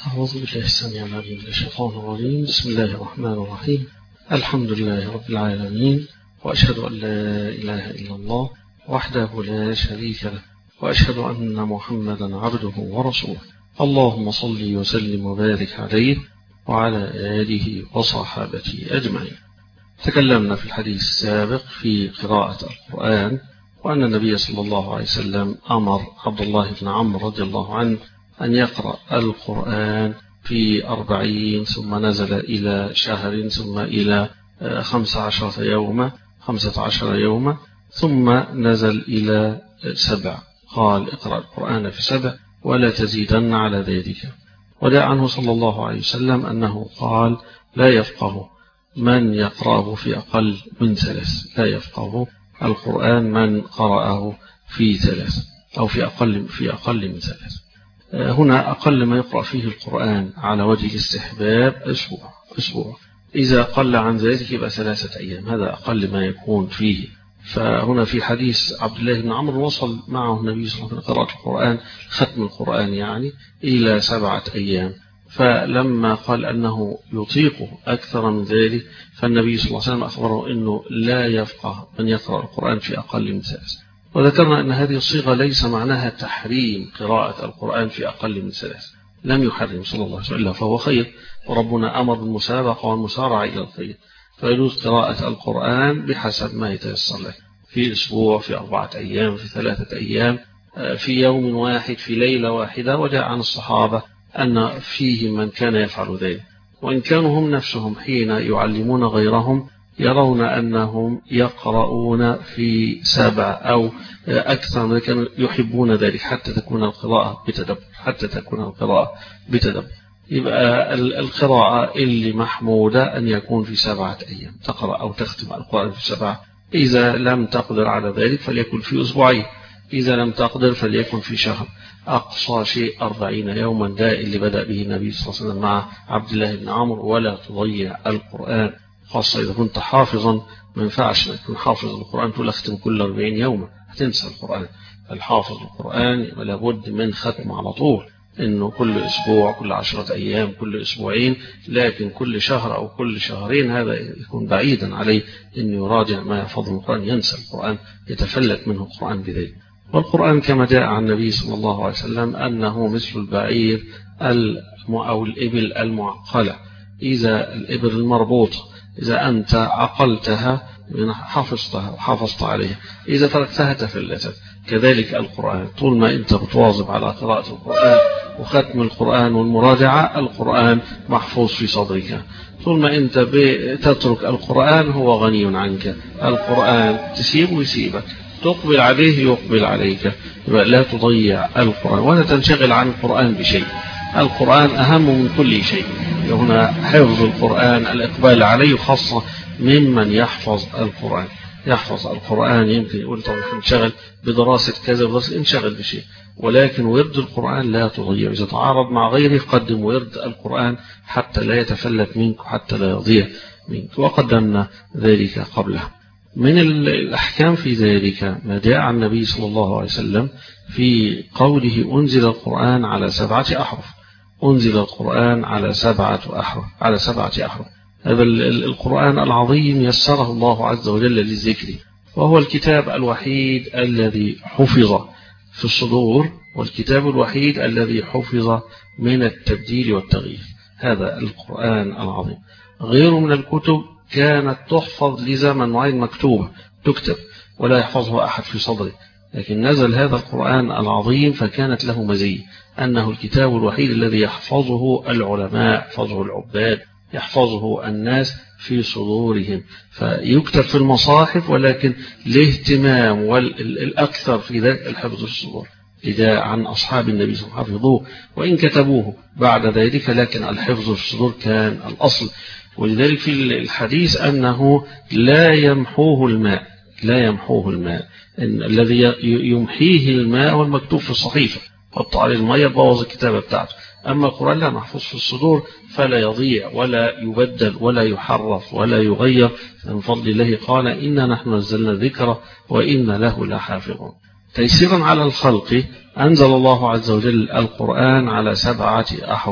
أعوذ بالله السميع العليم من الشيطان الرجيم. بسم الله الرحمن الرحيم. الحمد لله رب العالمين، وأشهد أن لا إله إلا الله وحده لا شريك له، وأشهد أن محمدا عبده ورسوله. اللهم صل وسلم وبارك عليه وعلى آله وصحابته أجمعين. تكلمنا في الحديث السابق في قراءة القرآن، وأن النبي صلى الله عليه وسلم أمر عبد الله بن عمرو رضي الله عنه أن يقرأ القرآن في 40، ثم نزل إلى شهر، ثم إلى 15 يوما، ثم نزل إلى 7. قال اقرأ القرآن في 7 ولا تزيدن على ذلك. ودع عنه صلى الله عليه وسلم أنه قال لا يفقه من يقرأه في أقل من 3، لا يفقه القرآن من قرأه في 3 أو في أقل من 3. هنا أقل ما يقرأ فيه القرآن على وجه الاستحباب أسبوع. إذا قل عن ذلك يبقى 3 أيام، هذا أقل ما يكون فيه. فهنا في حديث عبد الله بن عمرو وصل معه النبي صلى الله عليه وسلم قراءة القرآن، ختم القرآن يعني، إلى 7 أيام. فلما قال أنه يطيق أكثر من ذلك، فالنبي صلى الله عليه وسلم أخبره أنه لا يفقه من يقرأ القرآن في أقل من 3. وذكرنا أن هذه الصيغة ليس معناها تحريم قراءة القرآن في أقل من 3، لم يحرم صلى الله عليه وسلم، فهو خير، وربنا أمر بالمسابقة والمسارعة إلى الخير، فيجوز قراءة القرآن بحسب ما يتيسر له، في أسبوع، في 4 أيام، في 3 أيام، في يوم واحد، في ليلة واحدة. وجاء عن الصحابة أن فيهم من كان يفعل ذلك، وإن كانوا هم نفسهم حين يعلمون غيرهم يرون أنهم يقرؤون في 7 أو أكثر من كانوا يحبون ذلك حتى تكون القراءة بتدبر. يبقى القراءة اللي محمودة أن يكون في 7 أيام، تقرأ أو تختم القرآن في 7. إذا لم تقدر على ذلك فليكن في 2 أسبوع، إذا لم تقدر فليكن في شهر، أقصى شيء 40 يوما، ده اللي بدأ به النبي صلى الله عليه وسلم مع عبد الله بن عمرو. ولا تضيع القرآن، خاصة إذا كنت حافظا. ما ينفعش تكون حافظ القرآن تقول أختم كل 40 يوما، هتنسى القرآن. الحافظ القرآن لابد من ختم على طول، إنه كل أسبوع، كل 10 أيام، كل أسبوعين، لكن كل شهر أو كل شهرين هذا يكون بعيدا عليه، إنه يراجع ما يحفظ القرآن، ينسى القرآن، يتفلت منه القرآن بذلك. والقرآن كما جاء عن النبي صلى الله عليه وسلم أنه مثل البعير أو الإبل المعقلة. إذا الإبل المربوطة إذا أنت عقلتها حافظتها وحافظت عليها، إذا تركتها تفلتت. كذلك القرآن، طول ما أنت بتواظب على قراءة القرآن وختم القرآن والمراجعة، القرآن محفوظ في صدرك. طول ما أنت بتترك القرآن هو غني عنك، القرآن تسيبه يسيبك، تقبل عليه يقبل عليك. لا تضيع القرآن ولا تنشغل عن القرآن بشيء، القرآن أهم من كل شيء. هنا حفظ القرآن، الإقبال عليه، خاصة ممن يحفظ القرآن. يحفظ القرآن يمكن يقول طبعا انشغل بدراسة كذا ودراسة، انشغل بشيء، ولكن ورد القرآن لا تضيع. إذا تعارض مع غيره قدم ورد القرآن حتى لا يتفلت منك وحتى لا يضيع منك، وقدمنا ذلك قبله. من الأحكام في ذلك ما جاء عن النبي صلى الله عليه وسلم في قوله أنزل القرآن على 7 أحرف. أنزل القرآن على 7 أحرف. هذا القرآن العظيم يسره الله عز وجل للذكر، وهو الكتاب الوحيد الذي حفظ في الصدور، والكتاب الوحيد الذي حفظ من التبديل والتغيير. هذا القرآن العظيم غير من الكتب كانت تحفظ لزمن معين، مكتوبة تكتب ولا يحفظها أحد في صدره، لكن نزل هذا القرآن العظيم فكانت له مزية أنه الكتاب الوحيد الذي يحفظه العلماء، يحفظه العباد، يحفظه الناس في صدورهم، فيكتب في المصاحف، ولكن الاهتمام والأكثر في ذلك الحفظ في الصدور. إذا عن أصحاب النبي صلى الله عليه وسلم حفظوه وإن كتبوه بعد ذلك، لكن الحفظ في الصدور كان الأصل. ولذلك في الحديث أنه لا يمحوه الماء، الذي يمحيه الماء هو المكتوب في الصحيفة، حط عليه المية بوظ الكتابة بتاعته. أما القرآن لا، محفوظ في الصدور فلا يضيع ولا يبدل ولا يحرف ولا يغير. من فضل الله قال إنا نحن نزلنا الذكر وإنا له لحافظون. تيسيرا على الخلق أنزل الله عز وجل القرآن على 7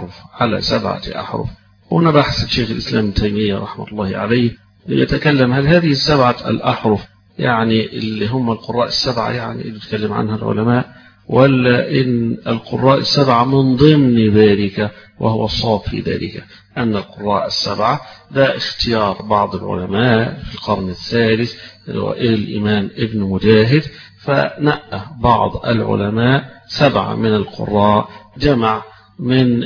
أحرف. هنا بحث الشيخ الإسلام ابن تيمية رحمة الله عليه يتكلم هل هذه 7 الأحرف يعني اللي هم القراء 7 يعني اللي يتكلم عنها العلماء، ولا إن القراء 7 من ضمن ذلك، وهو الصواب في ذلك أن القراء 7 ده اختيار بعض العلماء في القرن الثالث الإمام ابن مجاهد، فنقى بعض العلماء 7 من القراء، جمع من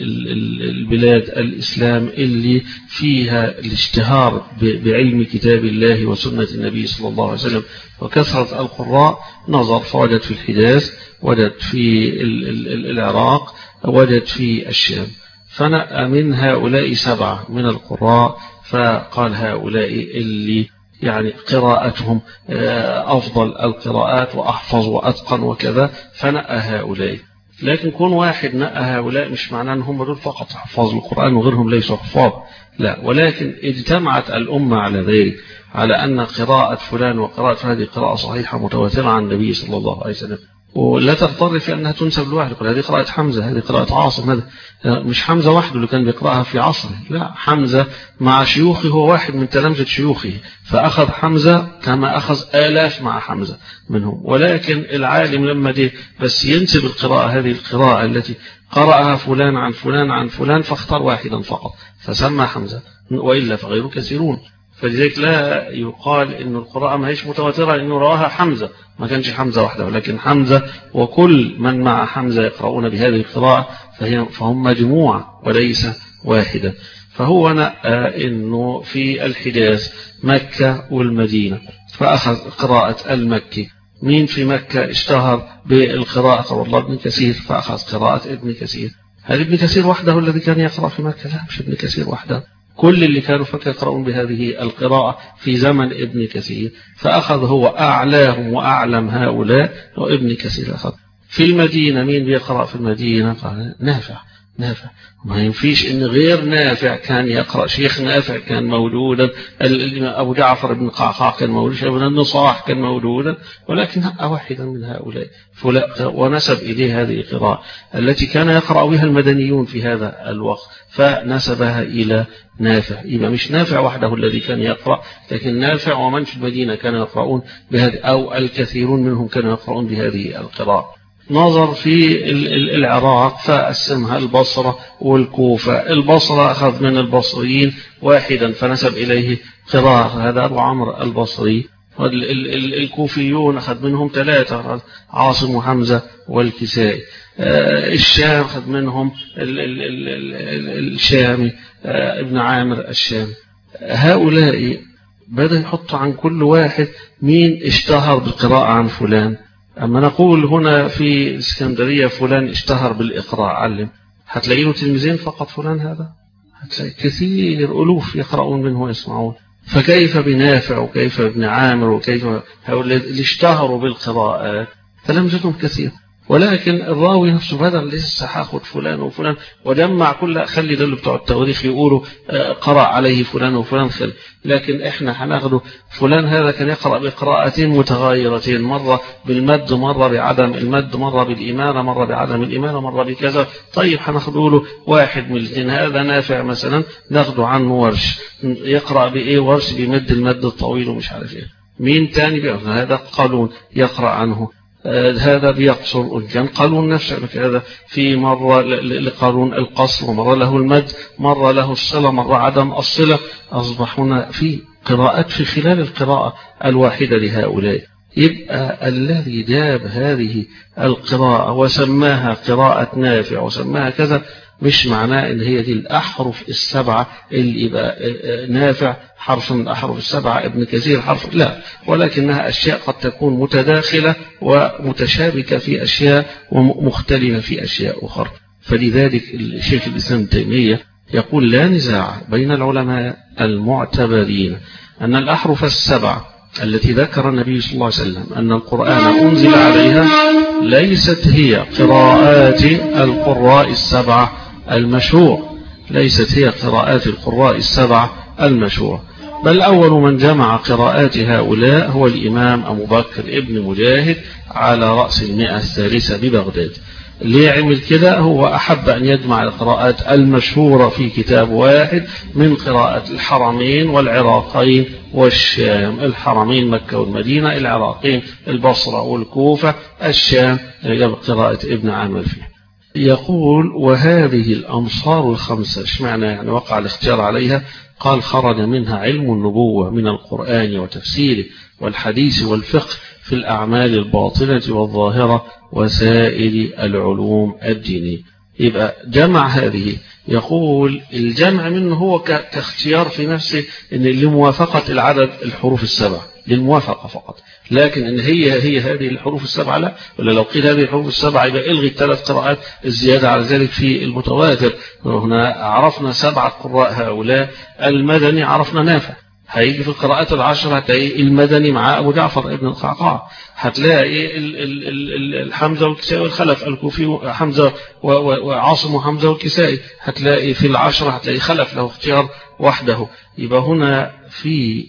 البلاد الإسلام اللي فيها الاشتهار بعلم كتاب الله وسنة النبي صلى الله عليه وسلم وكثرة القراء، نظر فوجد في الحجاز، وجد في العراق، وجد في الشام، فنقى من هؤلاء 7 من القراء، فقال هؤلاء اللي يعني قراءتهم أفضل القراءات وأحفظ وأتقن وكذا، فنقى هؤلاء. لكن كون واحد نقى هؤلاء مش معناه ان هم دول فقط حفاظ القرآن وغيرهم ليسوا حفاظ، لا، ولكن اجتمعت الأمة على ذلك، على أن قراءة فلان وقراءة هذه قراءة صحيحة متواترة عن النبي صلى الله عليه وسلم، ولا تضطر في أنها تنسب لواحد، هذه قراءة حمزة، هذه قراءة عاصم، هذا مش حمزة وحده اللي كان بيقرأها في عصره، لا، حمزة مع شيوخه هو واحد من تلامذة شيوخه، فأخذ حمزة كما أخذ آلاف مع حمزة منهم، ولكن العالم لما دي بس ينسب القراءة، هذه القراءة التي قرأها فلان عن فلان عن فلان، فاختار واحدا فقط فسمى حمزة، وإلا فغيره كثيرون. فلذلك لا يقال إن القراءة ما هيش متواترة إنه رواها حمزة، ما كانش حمزة وحده، ولكن حمزة وكل من مع حمزة يقرؤون بهذه القراءة، فهم مجموعة وليس واحدة. فهو نقى إنه في الحجاز مكة والمدينة، فأخذ قراءة المكي. مين في مكة اشتهر بالقراءة؟ والله ابن كثير، فأخذ قراءة ابن كثير. هل ابن كثير وحده الذي كان يقرأ في مكة؟ لا، مش ابن كثير وحده، كل اللي كانوا فكر يقرؤون بهذه القراءة في زمن ابن كثير، فأخذ هو أعلاهم وأعلم هؤلاء، وابن كثير أخذ. في المدينة مين بيقرأ في المدينة؟ قال نافع. ما ينفيش ان غير نافع كان يقرأ، شيخ نافع كان موجودا، أبو جعفر بن قعقاع كان موجودا، ابن النصاح كان موجودا، ولكن واحدا من هؤلاء ونسب إليه هذه القراءة التي كان يقرأ بها المدنيون في هذا الوقت، فنسبها إلى نافع. يبقى مش نافع وحده الذي كان يقرأ، لكن نافع ومن في المدينة كانوا يقرؤون بهذه، أو الكثيرون منهم كانوا يقرؤون بهذه القراءة. نظر في العراق فقسمها البصرة والكوفة. البصرة أخذ من البصريين واحدا فنسب إليه قراءة، هذا أبو عمرو البصري. الكوفيون أخذ منهم 3، عاصم وحمزة والكسائي. الشام أخذ منهم الشامي ابن عامر الشامي. هؤلاء بدأ يحط عن كل واحد مين اشتهر بالقراءة عن فلان. أما نقول هنا في اسكندرية فلان اشتهر بالإقراء علم، هتلاقي له تلميذين فقط فلان، هذا هتلاقي كثير ألوف يقرؤون منه ويسمعون. فكيف بنافع وكيف ابن عامر وكيف هؤلاء اللي اشتهروا بالقراءات تلامذتهم كثير، ولكن الراوي نفسه بدل لسه هاخد فلان وفلان وجمع كل، خلي دول بتوع التواريخ يقولوا قرأ عليه فلان وفلان، لكن احنا هناخده فلان هذا كان يقرأ بقراءتين متغايرتين، مرة بالمد، مرة بعدم المد، مرة بالإمارة، مرة بعدم الإمارة، مرة بكذا. طيب هناخده له واحد من الاثنين. هذا نافع مثلا ناخده عنه ورش، يقرأ بإيه؟ ورش بيمد المد الطويل ومش عارف إيه. مين تاني هذا قالون يقرأ عنه، هذا بيقصر. كان قالون نفسه هذا في مرة لقالون القصر، ومرة له المد، مرة له الصلة، مرة عدم الصلة. أصبح هنا في قراءات في خلال القراءة الواحدة لهؤلاء. يبقى الذي جاب هذه القراءة وسماها قراءة نافع وسماها كذا، مش معناه ان هي دي الأحرف 7 اللي يبقى نافع حرف من الأحرف 7، ابن كثير حرف، لا، ولكنها أشياء قد تكون متداخلة ومتشابكة في أشياء ومختلفة في أشياء أخرى. فلذلك الشيخ الإسلام ابن تيمية يقول لا نزاع بين العلماء المعتبرين أن الأحرف 7 التي ذكر النبي صلى الله عليه وسلم أن القرآن أنزل عليها ليست هي قراءات القراء 7 المشهور، ليست هي قراءات القراء 7 المشهور، بل أول من جمع قراءات هؤلاء هو الإمام أبو بكر ابن مجاهد على رأس 100 الثالثة ببغداد. اللي يعمل كده هو أحب أن يجمع القراءات المشهورة في كتاب واحد من قراءة الحرمين والعراقين والشام. الحرمين مكة والمدينة، العراقين البصرة والكوفة، الشام قراءة ابن عامر فيه. يقول وهذه الأمصار الخمسة اشمعنى يعني وقع الاختيار عليها؟ قال خرج منها علم النبوة من القرآن وتفسيره والحديث والفقه في الأعمال الباطنة والظاهرة وسائر العلوم الدينية. يبقى جمع هذه. يقول الجمع منه هو كاختيار في نفسه إن لموافقة العدد الحروف السبع، للموافقة فقط، لكن إن هي هذه الحروف السبعة لا. ولا لو قيل هذه الحروف السبعة يبقى إلغي الثلاث قراءات الزيادة على ذلك في المتواتر. هنا عرفنا 7 قراء هؤلاء. المدني عرفنا نافع، هيجي في القراءات العشر هتلاقي المدني مع أبو جعفر ابن القعقاع، هتلاقي الحمزة والكسائي والخلف، الكوفي حمزة وعاصم وحمزة والكسائي، هتلاقي في العشرة هتلاقي خلف له اختيار وحده. يبقى هنا في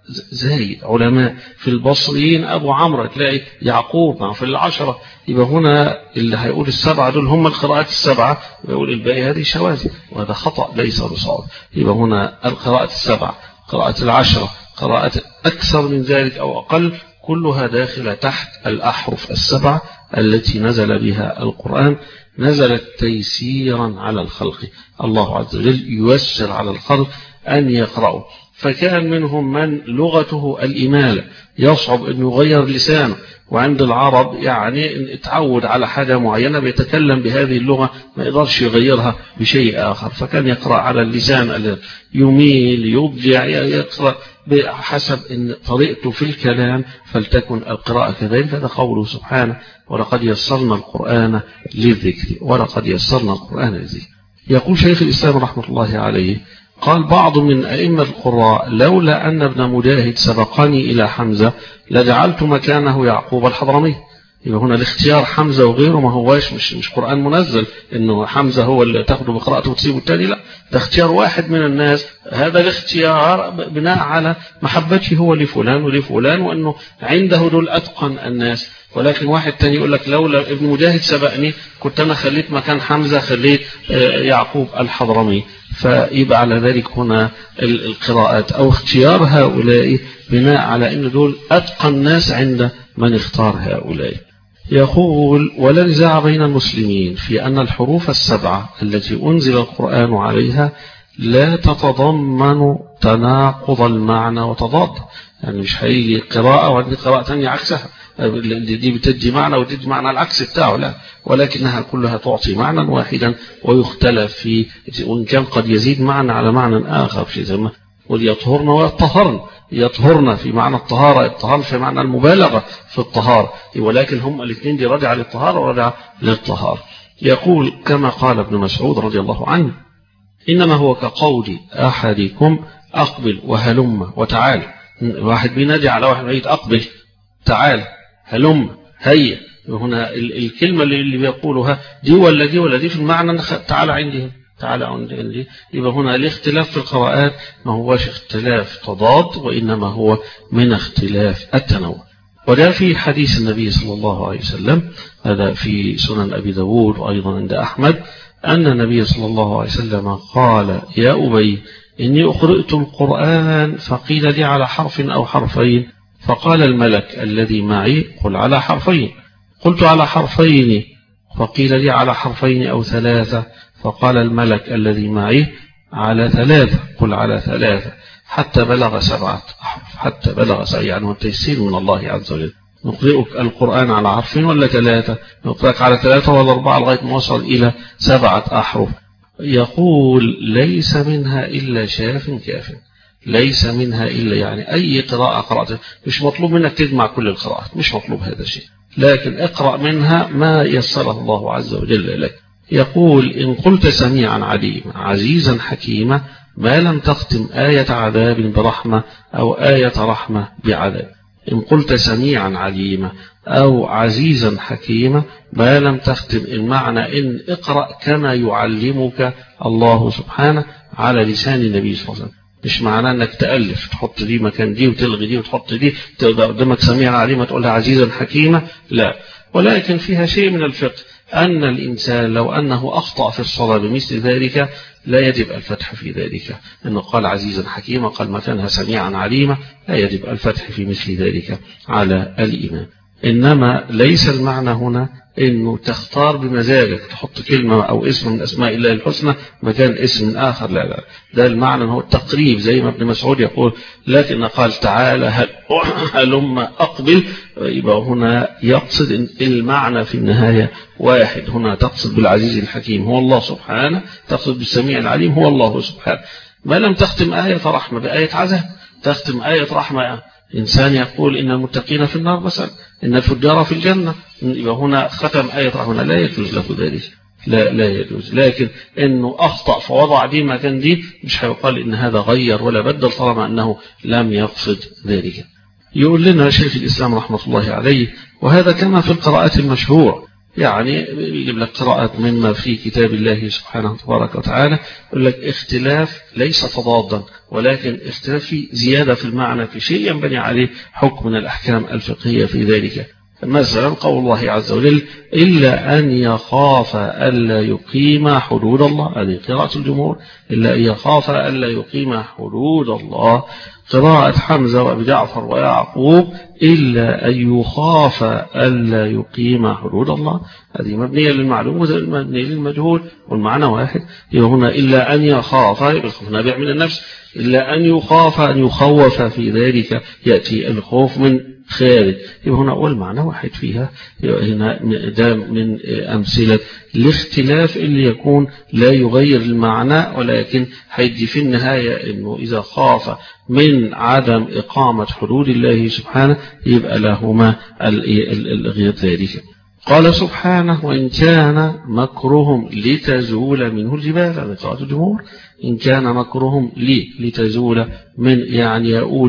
زي علماء في البصريين أبو عمرو تلاقي يعقوب مع في العشرة. يبقى هنا اللي هيقول السبعة دول هم القراءات السبعة، ويقول الباقي هذه شواذ، وهذا خطأ ليس بصواب. يبقى هنا القراءات السبعة، قراءة العشرة، قراءة أكثر من ذلك أو أقل، كلها داخلة تحت الأحرف السبع التي نزل بها القرآن. نزلت تيسيرا على الخلق، الله عز وجل ييسر على الخلق أن يقرأوا. فكان منهم من لغته الإمالة، يصعب أن يغير لسانه، وعند العرب يعني اتعود على حاجة معينة بيتكلم بهذه اللغة ما يقدرش يغيرها بشيء آخر، فكان يقرأ على اللسان يميل يضجع، يقرأ بحسب إن طريقته في الكلام فلتكن القراءة كذلك. هذا قوله سبحانه ولقد يسرنا القرآن للذكر، ولقد يسرنا القرآن للذكر. يقول شيخ الإسلام رحمة الله عليه قال بعض من أئمة القراء لولا أن ابن مجاهد سبقني إلى حمزة لجعلت مكانه يعقوب الحضرمي. يبقى هنا الاختيار حمزة وغيره ما هواش مش قرآن منزل إنه حمزة هو اللي تاخده بقراءته وتسيبه التاني، لا، ده اختيار واحد من الناس. هذا الاختيار بناء على محبته هو لفلان ولفلان، وأنه عنده دول أتقن الناس. ولكن واحد تاني يقول لك لولا ابن مجاهد سبقني كنت أنا خليت مكان حمزة خليت يعقوب الحضرمي. فيبقى على ذلك هنا القراءات أو اختيار هؤلاء بناء على أن دول أتقن الناس عند من اختار هؤلاء. يقول ولا نزاع بين المسلمين في أن الحروف السبعة التي أنزل القرآن عليها لا تتضمن تناقض المعنى وتضاد. يعني مش هيجي قراءة وعندي قراءة ثانية عكسها، دي بتدي معنى وتدي معنى العكس بتاعه، لا، ولكنها كلها تعطي معنى واحدا ويختلف فيه، وإن كان قد يزيد معنى على معنى آخر. في زي ما وليطهرن ويطهرن، يطهرن في معنى الطهارة، الطهارة في معنى المبالغة في الطهارة، ولكن هم الاثنين دي رجع للطهارة ورجع للطهارة. يقول كما قال ابن مسعود رضي الله عنه إنما هو كقول أحدكم أقبل وهلم وتعال. واحد بينادي على واحد بعيد أقبل، تعال، هلم، هيا. هنا الكلمة اللي بيقولها دي ولا دي ولا دي في المعنى تعال عندي، تعال عندي. يبقى هنا الاختلاف في القراءات ما هوش اختلاف تضاد، وإنما هو من اختلاف التنوع. وده في حديث النبي صلى الله عليه وسلم، هذا في سنن أبي داود وأيضا عند أحمد، أن النبي صلى الله عليه وسلم قال يا أبي إني أقرأت القرآن فقيل لي على حرف أو حرفين، فقال الملك الذي معي قل على حرفين، قلت على حرفين، فقيل لي على حرفين أو ثلاثة، فقال الملك الذي معي على ثلاثة، قل على ثلاثة، حتى بلغ 7 أحرف، حتى بلغ 7، يعني والتيسير من الله عز وجل. نقرئك القرآن على حرفين ولا 3؟ نقرئك على 3 ولا 4 لغاية ما وصل إلى 7 أحرف. يقول ليس منها إلا شاف كاف، ليس منها إلا يعني أي قراءة قرأت، مش مطلوب منك تجمع كل القراءات، مش مطلوب هذا الشيء، لكن اقرأ منها ما يسره الله عز وجل لك. يقول إن قلت سميعا عليما عزيزا حكيما ما لم تختم آية عذاب برحمة أو آية رحمة بعذاب. إن قلت سميعا عليما أو عزيزا حكيما ما لم تختم، المعنى إن اقرأ كما يعلمك الله سبحانه على لسان النبي صلى الله عليه وسلم. مش معناه انك تألف تحط دي مكان دي وتلغي دي وتحط دي تبقى قدامك سميعا عليما تقولها عزيزا حكيما، لا، ولكن فيها شيء من الفقه أن الإنسان لو أنه أخطأ في الصلاة بمثل ذلك لا يجب الفتح في ذلك، أنه قال عزيزا حكيما قال مكانها سميعا عليما، لا يجب الفتح في مثل ذلك على الإمام. إنما ليس المعنى هنا إنه تختار بمزاجك تحط كلمة أو اسم من أسماء الله الحسنى مكان اسم آخر، لا لا، ده المعنى هو التقريب زي ما ابن مسعود يقول لكن قال تعالى هلم أقبل، يبقى هنا يقصد إن المعنى في النهاية واحد، هنا تقصد بالعزيز الحكيم هو الله سبحانه، تقصد بالسميع العليم هو الله سبحانه. ما لم تختم آية رحمة بآية عذاب، تختم آية رحمة إنسان يقول إن المتقين في النار مثلا إن الفجار في الجنة، يبقى هنا ختم آية رحمة، لا يجوز له ذلك، لا يجوز. لكن إنه أخطأ فوضع دي مكان دي مش هيقال إن هذا غير ولا بدل طالما أنه لم يقصد ذلك. يقول لنا شيخ الإسلام رحمة الله عليه وهذا كما في القراءات المشهور، يعني يجيب لك قراءة مما في كتاب الله سبحانه تبارك وتعالى، يقول لك اختلاف ليس تضادا ولكن اختلاف في زيادة في المعنى في شيء ينبني عليه حكم من الأحكام الفقهية في ذلك. مثلا قول الله عز وجل إلا أن يخاف ألا يقيم حدود الله، هذه قراءة الجمهور، إلا أن يخاف ألا يقيم حدود الله. قراءة حمزة وأبي جعفر ويعقوب إلا أن يخاف ألا يقيم حدود الله، هذه مبنية للمعلوم ومبنية للمجهول والمعنى واحد. هنا إلا أن يخاف الخوف نابع من النفس، إلا أن يخاف أن يخوف في ذلك يأتي الخوف من خارج، يبقى هنا أول معنى واحد فيها. هنا ده من أمثلة الاختلاف اللي يكون لا يغير المعنى ولكن هيدي في النهاية إنه إذا خاف من عدم إقامة حدود الله سبحانه يبقى لهما غير ذلك. قال سبحانه وإن كان مكرهم لتزول منه الجبال، هذا قراءة الجمهور، إن كان مكرهم لتزول من يعني يقول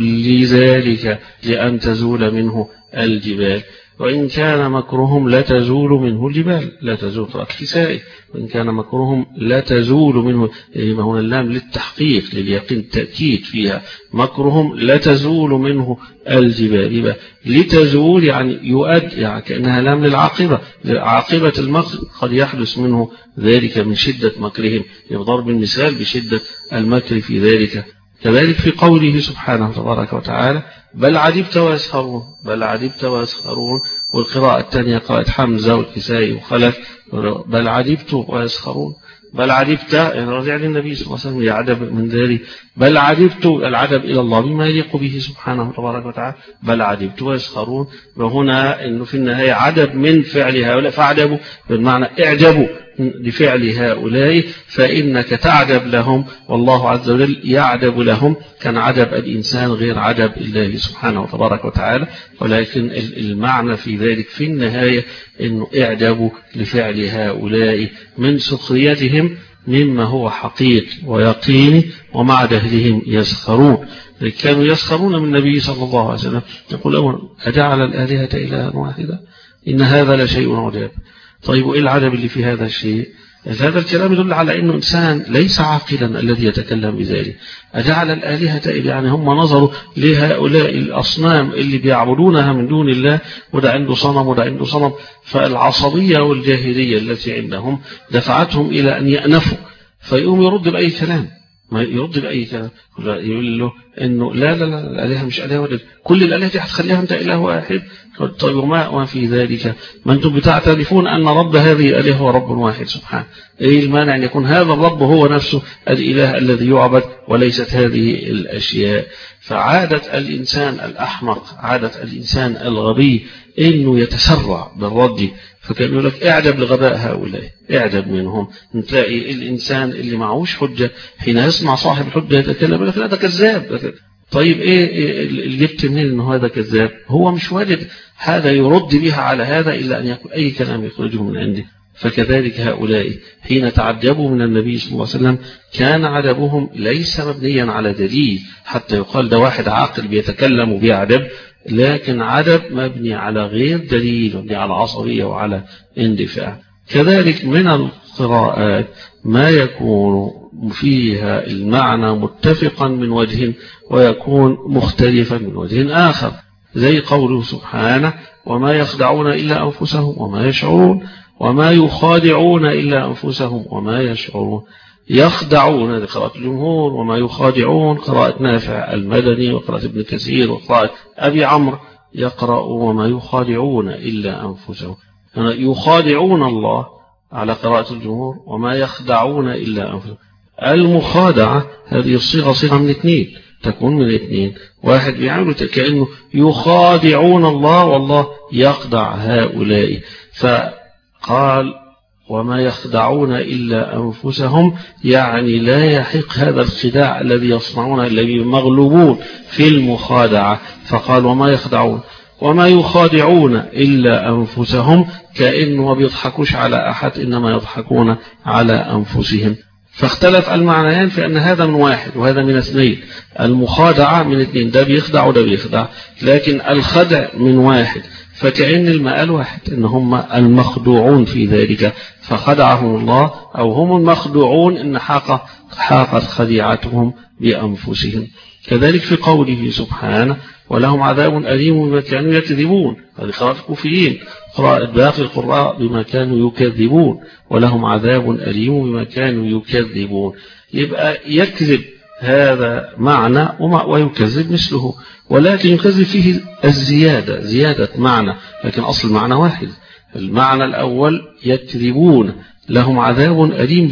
لذلك لأن تزول منه الجبال، وإن كان مكرهم لا تزول منه الجبال، لا تزول قراءة الكسائي، وإن كان مكرهم لا تزول منه، ما هنا اللام للتحقيق لليقين التأكيد فيها، مكرهم لا تزول منه الجبال، يبقى لتزول يعني يؤدي يعني كأنها لام للعاقبة، عاقبة المكر قد يحدث منه ذلك من شدة مكرهم، يضرب المثال بشدة المكر في ذلك. كذلك في قوله سبحانه تبارك وتعالى بل عجبت ويسخرون، بل عجبت ويسخرون، والقراءة الثانية قراءة حمزة والكسائي وخلف بل عجبت ويسخرون، بل عجبت يعني رجع للنبي صلى الله عليه وسلم يعجب من ذلك، بل عجبت العجب إلى الله بما يليق به سبحانه تبارك وتعالى، بل عجبت ويسخرون، وهنا إنه في النهاية عجب من فعل هؤلاء فاعجبوا بالمعنى اعجبوا لفعل هؤلاء فإنك تعجب لهم والله عز وجل يعجب لهم، كان عجب الإنسان غير عجب الله سبحانه تبارك وتعالى، ولكن المعنى في ذلك في النهاية إنه اعجبوا لفعل هؤلاء من سخريتهم مما هو حقيقي ويقيني ومع جهلهم يسخرون. كانوا يسخرون من النبي صلى الله عليه وسلم، يقول أولا أجعل الآلهة إلها واحدة إن هذا لشيء عجاب. طيب وإيه العجب اللي في هذا الشيء؟ هذا الكلام يدل على أنه إنسان ليس عاقلا الذي يتكلم بذلك. أجعل الآلهة يعني هم نظروا لهؤلاء الأصنام اللي بيعبدونها من دون الله، وده عنده صنم وده عنده صنم، فالعصبية والجاهلية التي عندهم دفعتهم إلى أن يأنفوا، فيقوم يرد بأي كلام، ما يرد بأي كلام، يقول له إنه لا الآلهة مش آلهة واحدة، كل الآلهة دي هتخليها أنت إله واحد. طيب وما في ذلك ما أنتم بتعترفون أن رب هذه الآلهة هو رب واحد سبحانه، إيه المانع أن يكون هذا الرب هو نفسه الإله الذي يعبد وليست هذه الأشياء؟ فعادة الإنسان الأحمق، عادة الإنسان الغبي إنه يتسرع بالرد، فكان يقول لك اعجب لغباء هؤلاء، اعجب منهم. نتلاقي الإنسان اللي معهوش حجة حين يسمع صاحب الحجة يتكلم يقول لك لا ده كذاب. طيب ايه اللي جبت منين انه هذا كذاب؟ هو مش واجد هذا يرد بها على هذا إلا أن يكون أي كلام يخرجه من عنده. فكذلك هؤلاء حين تعجبوا من النبي صلى الله عليه وسلم كان عجبهم ليس مبنيا على دليل حتى يقال ده واحد عاقل بيتكلم وبيعجب، لكن عجب مبني على غير دليل، مبني على عصبية وعلى اندفاع. كذلك من القراءات ما يكون فيها المعنى متفقا من وجه ويكون مختلفا من وجه آخر، زي قوله سبحانه وما يخدعون إلا أنفسهم وما يشعرون، وما يخادعون إلا أنفسهم وما يشعرون. يخدعون لقراءة الجمهور، وما يخادعون قراءة نافع المدني وقراءة ابن كثير وقراءة أبي عمرو يقرأ وما يخادعون إلا أنفسهم. يخادعون الله على قراءة الجمهور، وما يخدعون إلا أنفسهم. المخادعة هذه الصيغة صيغة من اثنين، تكون من اثنين، واحد بيعمل كأنه يخادعون الله والله يخدع هؤلاء، فقال وما يخدعون إلا أنفسهم، يعني لا يحق هذا الخداع الذي يصنعونه، الذي مغلوبون في المخادعة، فقال وما يخدعون. وما يخادعون إلا أنفسهم كأنه ما بيضحكوش على أحد، إنما يضحكون على أنفسهم. فاختلف المعنيان في أن هذا من واحد وهذا من اثنين. المخادعة من اثنين، ده بيخدع وده بيخدع، لكن الخدع من واحد، فكأن المآل واحد، إن هم المخدوعون في ذلك فخدعهم الله، أو هم المخدوعون إن حاقت خديعتهم بأنفسهم. كذلك في قوله سبحانه ولهم عذاب أليم بما كانوا يكذبون، هذه قراءة الكوفيين. قراءة باقي القراء بما كانوا يكذبون، ولهم عذاب أليم بما كانوا يكذبون. يبقى يكذب هذا معنى ويكذب مثله، ولكن يكذب فيه الزيادة، زيادة معنى، لكن أصل المعنى واحد. المعنى الأول يكذبون لهم عذاب أليم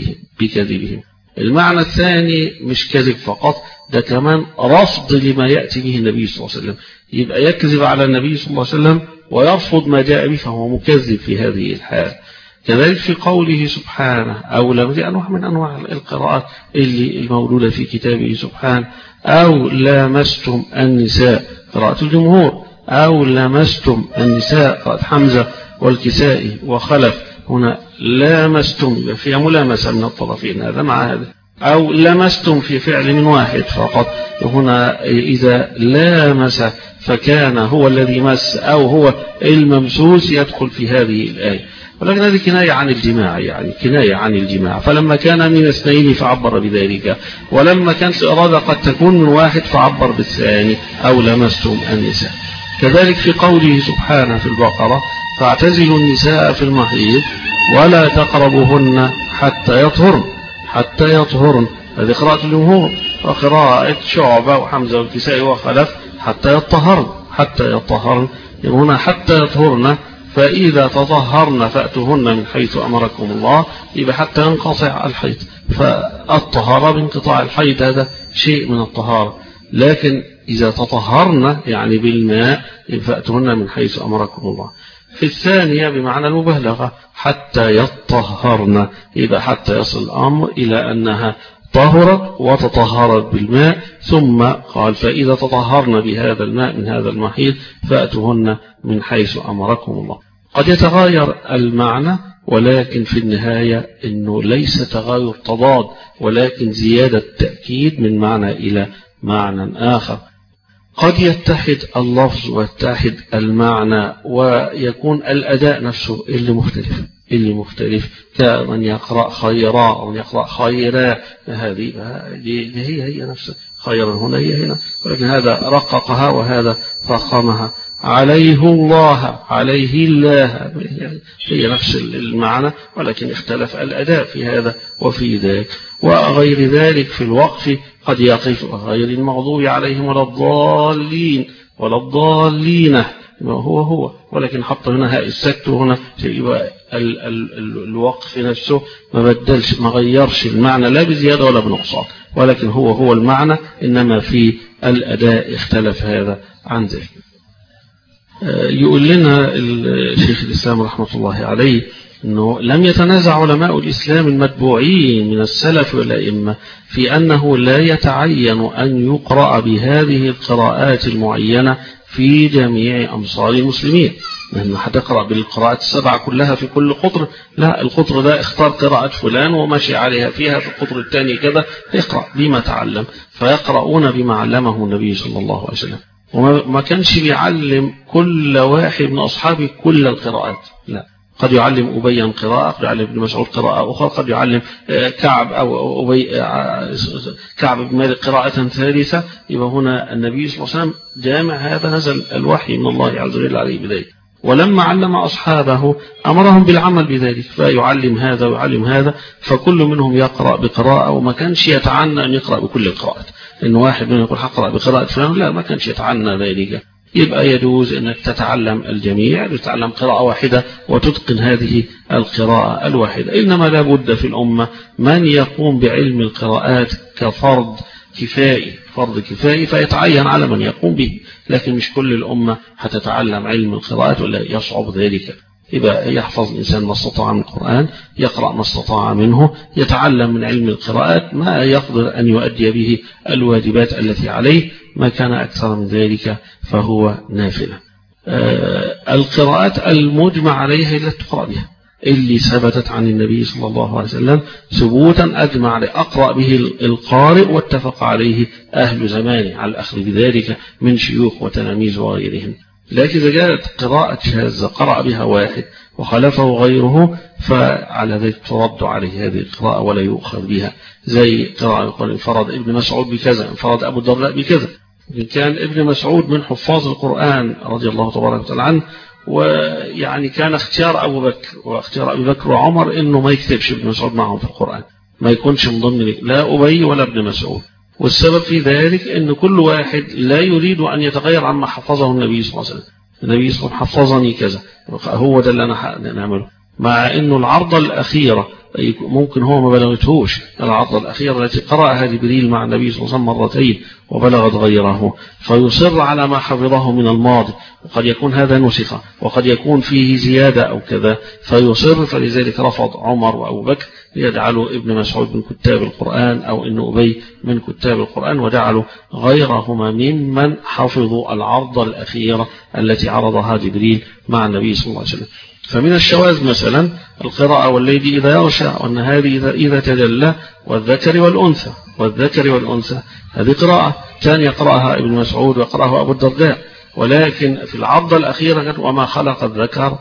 بكذبهم. المعنى الثاني مش كذب فقط، ده كمان رفض لما يأتي به النبي صلى الله عليه وسلم، يبقى يكذب على النبي صلى الله عليه وسلم ويرفض ما جاء به، فهو مكذب في هذه الحال. كذلك في قوله سبحانه أو لم، أنواع من أنواع القراءات اللي الموجودة في كتابه سبحانه. أو لامستم النساء قراءة الجمهور، أو لامستم النساء قراءة حمزة والكسائي وخلف. هنا لامستم فيها ملامسة من الطرفين، هذا مع هذا. أو لمستم في فعل من واحد فقط، هنا إذا لامس فكان هو الذي مس أو هو الممسوس يدخل في هذه الآية، ولكن هذه كناية عن الجماع، يعني كناية عن الجماع. فلما كان من اثنين فعبر بذلك، ولما كانت الإرادة قد تكون من واحد فعبر بالثاني أو لمستم النساء. كذلك في قوله سبحانه في البقرة فاعتزلوا النساء في المحيض ولا تقربوهن حتى يطهرن، هذه قراءة الجمهور. وقراءة شعبة وحمزة والكسائي وخلف حتى يطهرن. هنا حتى يطهرن، فإذا تطهرن فأتوهن من حيث أمركم الله، يبقى حتى ينقطع الحيض. فالطهارة بانقطاع الحيض هذا شيء من الطهارة، لكن إذا تطهرن يعني بالماء فأتوهن من حيث أمركم الله. في الثانية بمعنى المبالغة حتى يطهرن، يبقى حتى يصل الأمر إلى أنها طهرت وتطهرت بالماء، ثم قال فإذا تطهرن بهذا الماء من هذا المحيض فأتوهن من حيث أمركم الله. قد يتغير المعنى، ولكن في النهاية إنه ليس تغير تضاد، ولكن زيادة تأكيد من معنى إلى معنى آخر. قد يتحد اللفظ ويتحد المعنى، ويكون الأداء نفسه اللي مختلف كمن يقرأ خيرا أو يقرأ خيرا، هذه هي نفسها، خيرا هنا هي هنا، ولكن هذا رققها وهذا فخمها. عليه الله هي نفس المعنى، ولكن اختلف الأداء في هذا وفي ذاك. وغير ذلك في الوقف قد يقف غير المغضوب عليهم ولا الضالين هو، ولكن حط هنا هاء السكت، وهنا يبقى الوقف نفسه ما بدلش ما غيرش المعنى لا بزيادة ولا بنقصان، ولكن هو المعنى، إنما في الأداء اختلف هذا عن ذلك. يقول لنا الشيخ الإسلام رحمة الله عليه أنه لم يتنازع علماء الإسلام المتبوعين من السلف والأئمة في أنه لا يتعين أن يقرأ بهذه القراءات المعينة في جميع أمصار المسلمين، لأنه هتقرأ بالقراءات السبعة كلها في كل قطر، لا، القطر ده اختار قراءة فلان ومشي عليها فيها، في القطر الثاني كذا يقرأ بما تعلم، فيقرؤون بما علمه النبي صلى الله عليه وسلم. وما كانش بيعلم كل واحد من أصحابه كل القراءات، لا، قد يعلم أبيا قراءة، قد يعلم ابن مسعود قراءة أخرى، قد يعلم كعب أو أبي كعب بن مالك قراءة ثالثة. يبقى هنا النبي صلى الله عليه وسلم جامع هذا، نزل الوحي من الله عز وجل عليه بذلك. ولما علم أصحابه أمرهم بالعمل بذلك، فيعلم هذا ويعلم هذا، فكل منهم يقرأ بقراءة، وما كانش يتعنى أن يقرأ بكل القراءات، إن واحد منهم يقول هقرأ بقراءة فلان، لا، ما كانش يتعنى ذلك. يبقى يجوز أنك تتعلم الجميع، تتعلم قراءة واحدة وتتقن هذه القراءة الواحدة. إنما لا بد في الأمة من يقوم بعلم القراءات كفرض كفائي، فرض كفائي، فيتعين على من يقوم به، لكن مش كل الأمة هتتعلم علم القراءات ولا يصعب ذلك. يبقى يحفظ الإنسان ما استطاع من القرآن، يقرأ ما استطاع منه، يتعلم من علم القراءات ما يقدر أن يؤدي به الواجبات التي عليه، ما كان أكثر من ذلك فهو نافلة. القراءات المجمع عليها لا تقرأ بها، اللي ثبتت عن النبي صلى الله عليه وسلم ثبوتا أجمع عليه أقرأ به القارئ، واتفق عليه أهل زمانه على الأخذ بذلك من شيوخ وتلاميذ وغيرهم. لكن إذا جاءت قراءة شاذة قرأ بها واحد وخلفه غيره، فعلى ذلك ترد عليه هذه القراءة ولا يؤخذ بها. زي قراءة يقول انفرد ابن مسعود بكذا، انفرد أبو الدرداء بكذا. كان ابن مسعود من حفاظ القرآن رضي الله تبارك وتعالى عنه، ويعني كان اختيار أبو بكر واختيار أبي بكر وعمر إنه ما يكتبش ابن مسعود معهم في القرآن، ما يكونش من ضمن لا أبي ولا ابن مسعود. والسبب في ذلك أن كل واحد لا يريد أن يتغير عما حفظه النبي صلى الله عليه وسلم. النبي صلى الله عليه وسلم حفظني كذا، هو ده اللي أنا نعمله، مع أنه العرضة الأخيرة ممكن هو ما بلغتهوش. العرضة الأخيرة التي قرأها جبريل مع النبي صلى الله عليه وسلم مرتين وبلغت غيره، فيصر على ما حفظه من الماضي، وقد يكون هذا نسخ وقد يكون فيه زيادة أو كذا فيصر. فلذلك رفض عمر وأبو بكر ليجعلوا ابن مسعود من كتاب القرآن أو ابن أبي من كتاب القرآن، وجعلوا غيرهما ممن حفظوا العرضة الأخيرة التي عرضها جبريل مع النبي صلى الله عليه وسلم. فمن الشواذ مثلا القراءة والليل إذا يغشى، والنهار إذا تجلى، والذكر والأنثى، هذه قراءة كان يقرأها ابن مسعود ويقرأها أبو الدرداء. ولكن في العرضة الأخيرة وما خلق الذكر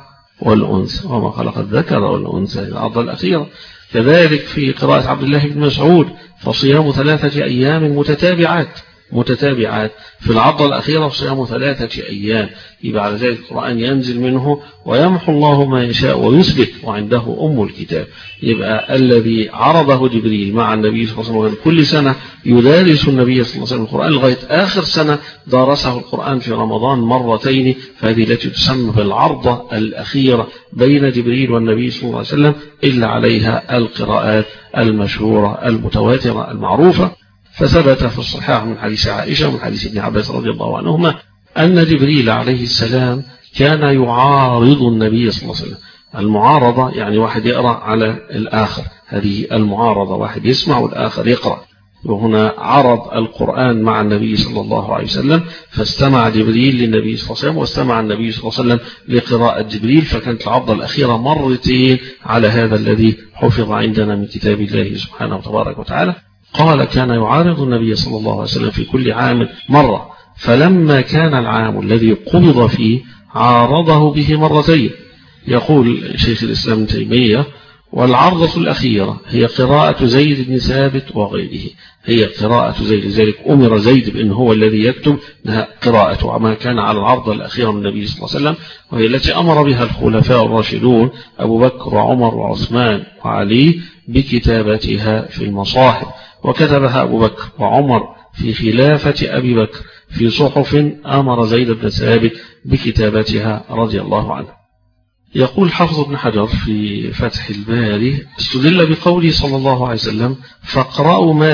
والأنثى، العرضة الأخيرة. كذلك في قراءة عبد الله بن مسعود فصيام 3 أيام متتابعات في العرضة الأخيرة، وصيام 3 أيام. يبقى على ذلك القرآن ينزل منه ويمحو الله ما يشاء ويثبت، وعنده أم الكتاب. يبقى الذي عرضه جبريل مع النبي صلى الله عليه وسلم كل سنة يدارس النبي صلى الله عليه وسلم القرآن لغاية آخر سنة درسه القرآن في رمضان مرتين، فهذه التي تسمى بالعرضة الأخيرة بين جبريل والنبي صلى الله عليه وسلم، إلا عليها القراءات المشهورة المتواترة المعروفة. فثبت في الصحيح من حديث عائشة ومن حديث ابن عباس رضي الله عنهما أن جبريل عليه السلام كان يعارض النبي صلى الله عليه وسلم. المعارضة يعني واحد يقرأ على الآخر، هذه المعارضة، واحد يسمع والآخر يقرأ. وهنا عرض القرآن مع النبي صلى الله عليه وسلم، فاستمع جبريل للنبي صلى الله عليه وسلم واستمع النبي صلى الله عليه وسلم لقراءة جبريل، فكانت العرضة الأخيرة مرتين على هذا الذي حفظ عندنا من كتاب الله سبحانه وتبارك وتعالى. قال كان يعارض النبي صلى الله عليه وسلم في كل عام مرة، فلما كان العام الذي قبض فيه عارضه به مرتين. يقول شيخ الإسلام ابن تيمية: والعرضة الأخيرة هي قراءة زيد بن ثابت وغيره، هي قراءة زيد، لذلك أمر زيد بأن هو الذي يكتب قراءته ما كان على العرضة الأخيرة من النبي صلى الله عليه وسلم، وهي التي أمر بها الخلفاء الراشدون أبو بكر وعمر وعثمان وعلي بكتابتها في المصاحف، وكتبها أبو بكر وعمر في خلافة أبي بكر في صحف أمر زيد بن ثابت بكتابتها رضي الله عنه. يقول حافظ ابن حجر في فتح الباري: استدل بقوله صلى الله عليه وسلم: فاقرأوا ما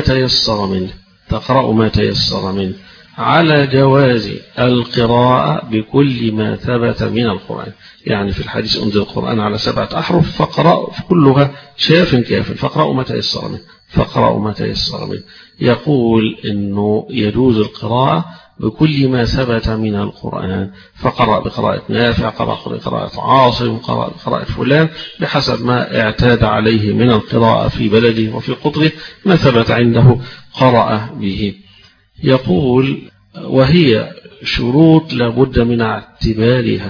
تيسر منه على جواز القراءة بكل ما ثبت من القرآن. يعني في الحديث أنزل القرآن على 7 أحرف، فقرأوا كلها شاف كاف، فاقرأوا ما تيسر منه. يقول إنه يجوز القراءة بكل ما ثبت من القرآن، فقرأ بقراءة نافع، قرأ بقراءة عاصم، قرأ بقراءة فلان بحسب ما اعتاد عليه من القراءة في بلده وفي قطره، ما ثبت عنده قرأ به. يقول: وهي شروط لابد من اعتبارها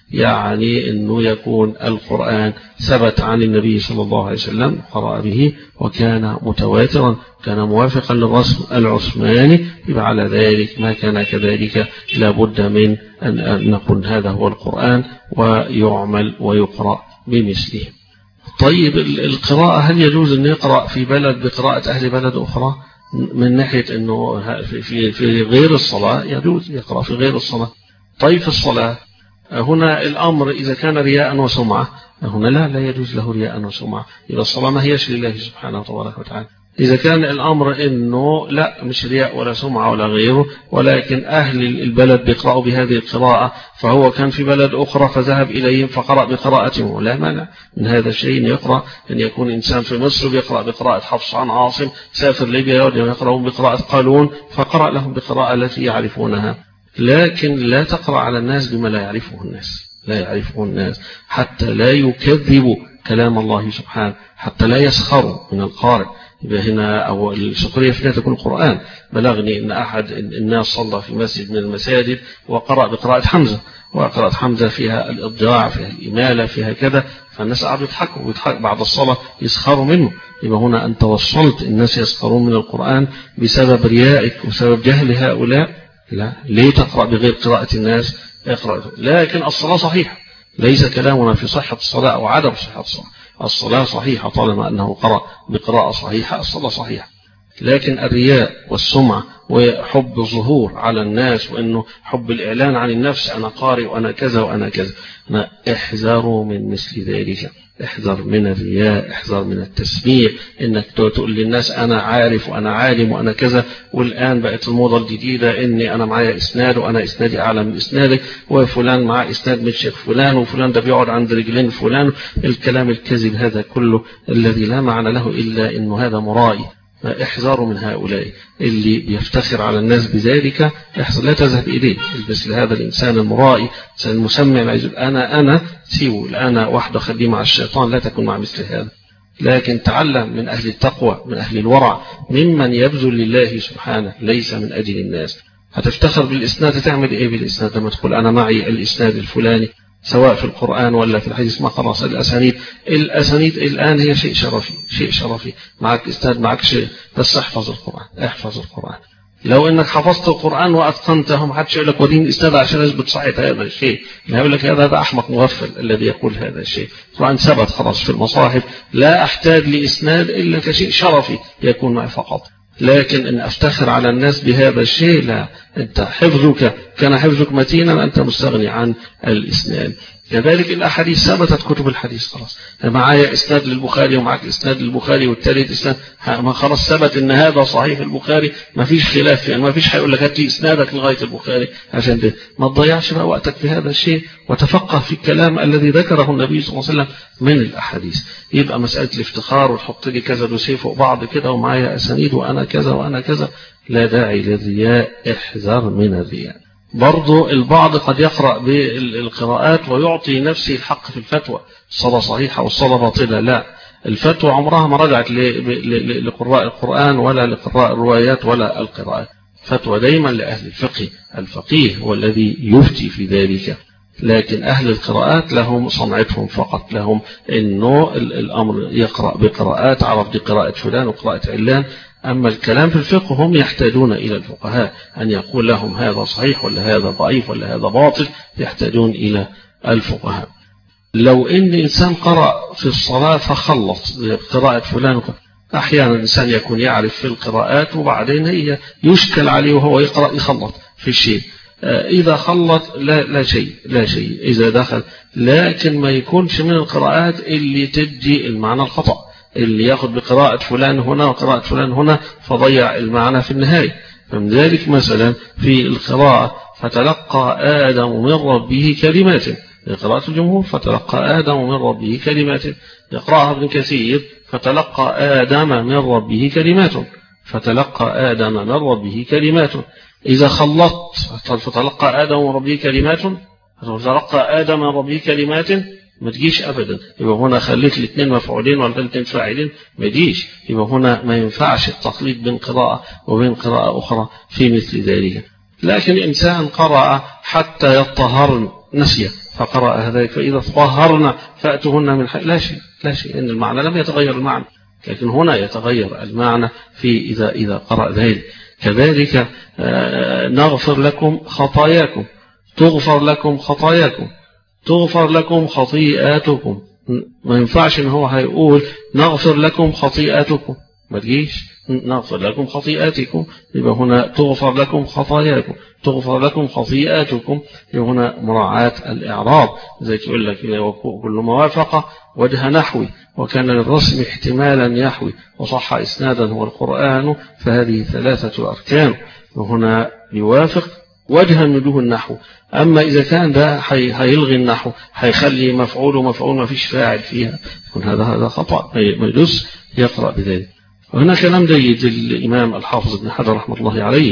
يعني أنه يكون القرآن ثبت عن النبي صلى الله عليه وسلم قرأ به وكان متواترا، كان موافقا للرسم العثماني، يبقى على ذلك ما كان كذلك لابد من أن نقول هذا هو القرآن ويعمل ويقرأ بمثله. طيب القراءة هل يجوز أن يقرأ في بلد بقراءة أهل بلد أخرى؟ من ناحية أنه في غير الصلاة يجوز يقرأ في غير الصلاة. طيب في الصلاة هنا الأمر إذا كان رياء وسمعة، هنا لا يجوز له رياء وسمعة، إذا الصلاة ما هيش لله سبحانه وتعالى. إذا كان الأمر إنه لا مش رياء ولا سمعة ولا غيره، ولكن أهل البلد بيقرأوا بهذه القراءة، فهو كان في بلد أخرى فذهب إليهم فقرأ بقراءتهم، لا مانع من هذا الشيء. يقرأ أن يكون إنسان في مصر بيقرأ بقراءة حفص عن عاصم، سافر ليبيا يقرأون بقراءة قالون فقرأ لهم بقراءة التي يعرفونها، لكن لا تقرأ على الناس بما لا يعرفه الناس، لا يعرفه الناس، حتى لا يكذبوا كلام الله سبحانه، حتى لا يسخروا من القارئ. يبقى هنا أو السخرية في تكون القرآن. بلغني أن أحد الناس صلى في مسجد من المساجد وقرأ بقراءة حمزة، وقراءة حمزة فيها الإضجاع، فيها الإمالة، فيها كذا، فالناس قعدوا يضحكوا بعد الصلاة يسخروا منه. يبقى هنا أنت وصلت الناس يسخرون من القرآن بسبب ريائك وسبب جهل هؤلاء. لا، ليه تقرأ بغير قراءة الناس؟ اقرأ. لكن الصلاة صحيحة، ليس كلامنا في صحة الصلاة أو عدم صحة الصلاة. الصلاة صحيحة طالما أنه قرأ بقراءة صحيحة، الصلاة صحيحة. لكن الرياء والسمعة وحب الظهور على الناس، وأنه حب الإعلان عن النفس، أنا قارئ وأنا كذا وأنا كذا، احذروا من مثل ذلك. احذر من الرياء، احذر من التسميع، انك تقول للناس انا عارف وانا عالم وانا كذا. والان بقت الموضه الجديده اني انا معايا اسناد وانا اسنادي اعلى من اسنادك، وفلان معاه اسناد من الشيخ فلان، وفلان ده بيقعد عند رجلين فلان. الكلام الكذب هذا كله الذي لا معنى له الا انه هذا مرائي. احذروا من هؤلاء اللي بيفتخر على الناس بذلك، لا تذهب إليه. مثل هذا الإنسان المرائي، الإنسان المسمع، أنا سيبه، أنا وحده خليه مع الشيطان، لا تكون مع مثل هذا. لكن تعلم من أهل التقوى، من أهل الورع، ممن يبذل لله سبحانه ليس من أجل الناس. هتفتخر بالإسناد، تعمل إيه بالإسناد لما تقول أنا معي الإسناد الفلاني سواء في القرآن ولا في الحديث؟ ما خلاص الأسانيد الآن هي شيء شرفي. معك إسناد معك شيء، بس احفظ القرآن. لو انك حفظت القرآن واتقنته ما حدش يقول لك ودين إسناد عشان يثبت صحة هذا الشيء، يقول لك هذا أحمق مغفل الذي يقول هذا الشيء. القرآن ثبت خلاص في المصاحف، لا أحتاج لإسناد إلا كشيء شرفي يكون معي فقط. لكن ان افتخر على الناس بهذا الشيء لا. انت كان حفظك متينا، انت مستغني عن الاسناد. كذلك الاحاديث ثبتت، كتب الحديث خلاص معايا اسناد للبخاري ومعك اسناد للبخاري والثالث اسناد، ما خلاص ثبت ان هذا صحيح البخاري، ما فيش خلاف يعني، ما فيش هيقول لك هات لي اسنادك لغايه البخاري. عشان ده ما تضيعش بقى وقتك في هذا الشيء، وتفقه في الكلام الذي ذكره النبي صلى الله عليه وسلم من الاحاديث. يبقى مساله الافتخار وتحط لي كذا دوسيه فوق بعض كده ومعايا اسانيد وانا كذا وانا كذا، لا داعي للرياء، احذر من الرياء. برضو البعض قد يقرأ بالقراءات ويعطي نفسه الحق في الفتوى، الصلاة صحيحة والصلاة باطلة. لا، الفتوى عمرها ما رجعت لقراء القرآن ولا لقراء الروايات ولا القراءات. فتوى دايما لأهل الفقه، الفقيه هو الذي يفتي في ذلك. لكن أهل القراءات لهم صنعتهم فقط، لهم إنه الأمر يقرأ بقراءات، عرف دي قراءة فلان وقراءة علان. أما الكلام في الفقه هم يحتاجون إلى الفقهاء أن يقول لهم هذا صحيح ولا هذا ضعيف ولا هذا باطل، يحتاجون إلى الفقهاء. لو إن إنسان قرأ في الصلاة فخلط قراءة فلان، أحيانا الإنسان يكون يعرف في القراءات وبعدين هي يشكل عليه وهو يقرأ يخلط في الشيء. إذا خلط لا شيء إذا دخل، لكن ما يكونش من القراءات اللي تدي المعنى الخطأ، اللي ياخذ بقراءة فلان هنا وقراءة فلان هنا فضيع المعنى في النهاية. فمن ذلك مثلا في القراءة فتلقى آدم من ربه كلمات، قراءة الجمهور فتلقى آدم من ربه كلمات، يقرأها ابن كثير فتلقى آدم من ربه كلمات، فتلقى آدم من ربه كلمات. إذا خلطت فتلقى آدم من ربه كلمات، فتلقى آدم من ربه كلمات، ما تجيش أبدا. يبقى هنا خليت الاثنين مفعولين ولا الاثنين فاعلين، ما تجيش. يبقى هنا ما ينفعش التخليط بين قراءة وبين قراءة أخرى في مثل ذلك. لكن الإنسان قرأ حتى يطهر نسيه فقرأ ذلك فإذا تطهرن فأتوهن من حيث لا شيء إن المعنى لم يتغير المعنى، لكن هنا يتغير المعنى في إذا قرأ ذلك. كذلك نغفر لكم خطاياكم، تغفر لكم خطاياكم، تغفر لكم خطيئاتكم. ما ينفعش ان هو هيقول نغفر لكم خطيئاتكم، ما تجيش نغفر لكم خطيئاتكم، يبقى هنا تغفر لكم خطاياكم، تغفر لكم خطيئاتكم، يبقى هنا مراعاة الإعراب. زي يقول لك كل ما وافق وجه نحوي وكان للرسم احتمالا يحوي وصح إسنادا هو القرآن، فهذه 3 أركان، وهنا يوافق وجها من وجوه النحو. أما إذا كان ده هيلغي النحو، هيخلي مفعول ومفعول ما فيش فاعل فيها، هذا خطأ، ما يجوز يقرأ بذلك. وهنا كلام جيد الإمام الحافظ ابن حجر رحمة الله عليه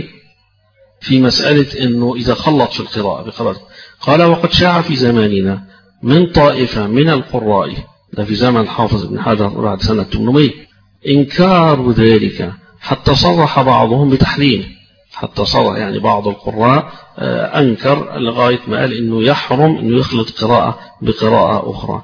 في مسألة أنه إذا خلط في القراءة بقراءة، قال وقد شاع في زماننا من طائفة من القراء، ده في زمن الحافظ ابن حجر بعد سنة 800، إنكار ذلك حتى صرح بعضهم بتحريمه، حتى صرح يعني بعض القراء أنكر لغاية ما قال إنه يحرم إنه يخلط قراءة بقراءة أخرى.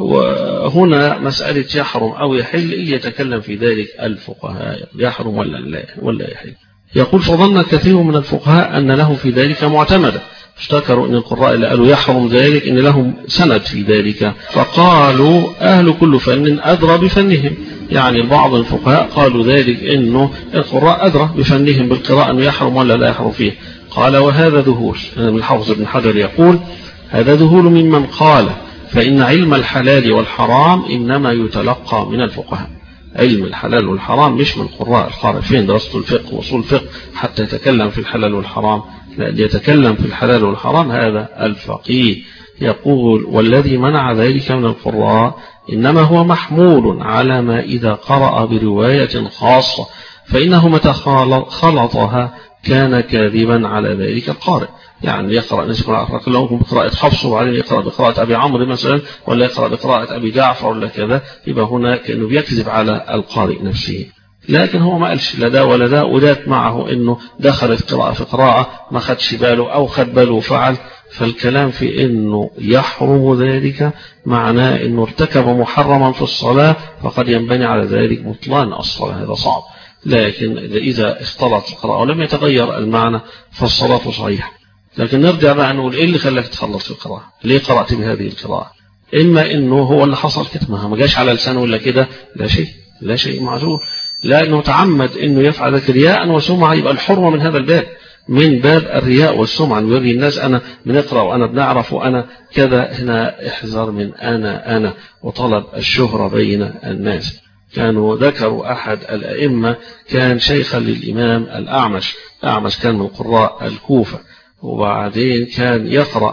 وهنا مسألة يحرم أو يحل اللي يتكلم في ذلك الفقهاء، يحرم ولا يحل. يقول فظن كثير من الفقهاء أن له في ذلك معتمدا، افتكروا أن القراء اللي قالوا يحرم ذلك إن لهم سند في ذلك، فقالوا أهل كل فن أدرى بفنهم. يعني بعض الفقهاء قالوا ذلك إنه القراء أدرى بفنهم بالقراءة أنه يحرم ولا لا يحرم فيه. قال وهذا ذهول، من الحافظ ابن حجر يقول هذا ذهول ممن قال فإن علم الحلال والحرام إنما يتلقى من الفقهاء. علم الحلال والحرام مش من القراء الخارفين دراسة الفقه وأصول الفقه حتى يتكلم في الحلال والحرام، لا يتكلم في الحلال والحرام هذا الفقيه. يقول والذي منع ذلك من القراء إنما هو محمول على ما إذا قرأ برواية خاصة، فإنه متى خلطها كان كاذبا على ذلك القارئ. يعني يقرأ نسبة لهم بقراءة حفص وبعدين يقرأ بقراءة أبي عمرو مثلا، ولا يقرأ بقراءة أبي جعفر ولا كذا، يبقى هنا كأنه بيكذب على القارئ نفسه. لكن هو ما قالش لا ده ولا ده، ودات معه إنه دخلت قراءة في قراءة ما خدش باله أو خد باله وفعل. فالكلام في إنه يحرم ذلك معناه إنه ارتكب محرما في الصلاة، فقد ينبني على ذلك بطلان الصلاة، هذا صعب. لكن إذا اختلط القراءة ولم يتغير المعنى فالصلاة صحيحة. لكن نرجع بقى نقول إيه اللي خلاك تخلص في القراءة؟ ليه قرأت بهذه القراءة؟ إما إنه هو اللي حصل كده، ما جاش على لسانه ولا كده، لا شيء معذور، لا إنه تعمد إنه يفعل ذلك رياء وسمعة، يبقى الحرمة من هذا الباب، من باب الرياء والسمعة، يوري الناس أنا بنقرأ وأنا بنعرف وأنا كذا. هنا احذر من أنا وطلب الشهرة بين الناس. كانوا ذكروا أحد الأئمة كان شيخا للإمام الأعمش كان من قراء الكوفة، وبعدين كان يقرأ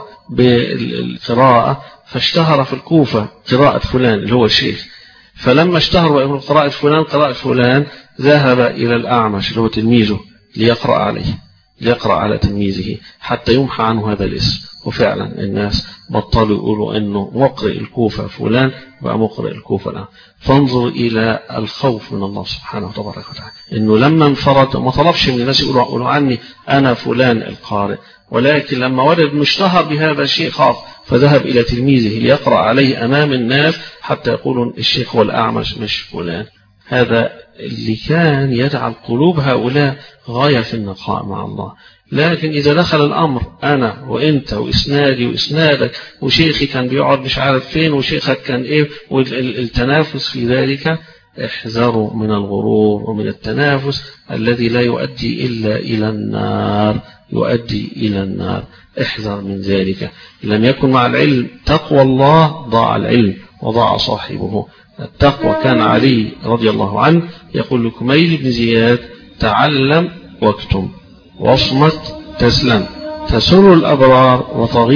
بالقراءة فاشتهر في الكوفة قراءة فلان اللي هو الشيخ، فلما اشتهر قراءة فلان ذهب إلى الأعمش اللي هو تلميذه ليقرأ على تلميذه حتى يمحى عنه هذا الاسم. وفعلا الناس بطلوا يقولوا انه مقرئ الكوفة فلان بقى مقرئ الكوفة الآن. فانظر إلى الخوف من الله سبحانه وتبارك وتعالى، انه لما انفرد ما طلبش من الناس يقولوا عني أنا فلان القارئ، ولكن لما ولد مشتهر بهذا الشيء خاف فذهب إلى تلميذه ليقرأ عليه أمام الناس حتى يقولون الشيخ هو الأعمش مش فلان. هذا اللي كان يجعل قلوب هؤلاء غاية في النقاء مع الله. لكن إذا دخل الأمر أنا وإنت وإسنادي وإسنادك وشيخي كان بيقعد مش عارف فين وشيخك كان إيه والتنافس في ذلك، احذروا من الغرور ومن التنافس الذي لا يؤدي إلا إلى النار، احذر من ذلك. لم يكن مع العلم تقوى الله ضاع العلم وضاع صاحبه. التقوى كان علي رضي الله عنه يقول لكميل بن زياد تعلم واكتم واصمت تسلم، تسر الأبرار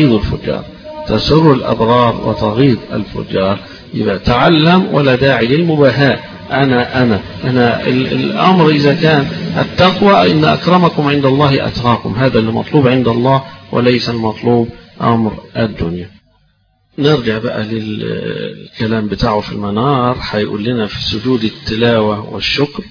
وتغيظ الفجار. يبقى تعلم ولا داعي للمباهاة، أنا الأمر إذا كان التقوى إن أكرمكم عند الله أتقاكم، هذا اللي مطلوب عند الله وليس المطلوب أمر الدنيا. نرجع بقى للكلام بتاعه في المنار. هيقول لنا في سجود التلاوة والشكر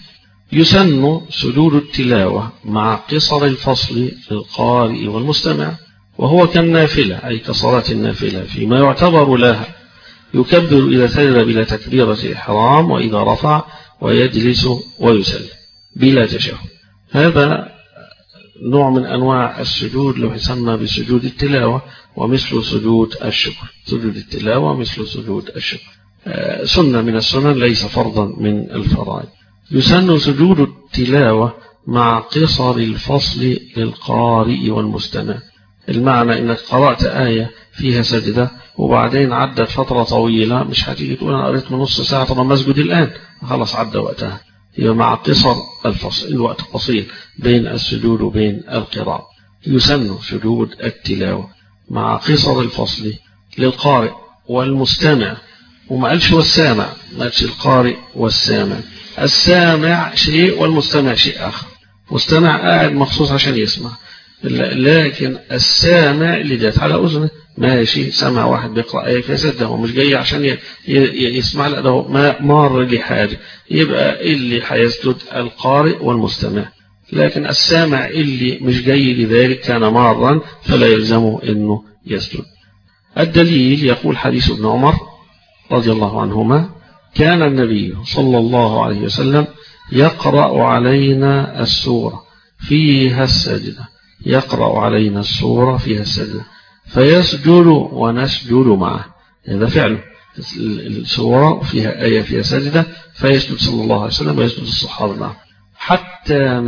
يسن سجود التلاوة مع قصر الفصل للقارئ والمستمع، وهو كالنافلة أي كصلاة النافلة فيما يعتبر لها، يكبر إذا سجد بلا تكبيرة إحرام، وإذا رفع ويجلس ويسلم بلا تشهد. هذا نوع من أنواع السجود لو يسمى بسجود التلاوة، ومثل سجود الشكر. سجود التلاوة مثل سجود الشكر، سنة من السنن ليس فرضا من الفرائض. يسن سجود التلاوة مع قصر الفصل للقارئ والمستمع. المعنى انك قرأت آية فيها سجدة وبعدين عدت فترة طويلة، مش هتيجي تقول انا قريت من نص ساعة طب مسجد الآن، خلاص عدى وقتها. يبقى مع قصر الفصل، الوقت قصير بين السجود وبين القراءة. يسن سجود التلاوة مع قصر الفصل للقارئ والمستمع، وما قالش والسامع، ما قالش القارئ والسامع. السامع شيء والمستمع شيء آخر. مستمع قاعد مخصوص عشان يسمع، لكن السامع اللي جات على أذنه ماشي، سمع واحد بيقرأ آية فسد، هو مش جاي عشان يسمع، لا ده مار لحاجة، يبقى اللي هيسجد القارئ والمستمع. لكن السامع اللي مش جاي لذلك كان مارا فلا يلزمه انه يسجد. الدليل يقول حديث ابن عمر رضي الله عنهما: كان النبي صلى الله عليه وسلم يقرأ علينا السورة فيها السجدة، يقرأ علينا السورة فيها السجدة فيسجد ونسجد معه. هذا فعله، السورة فيها آية فيها سجدة فيسجد صلى الله عليه وسلم ويسجد الصحابة معه، حتى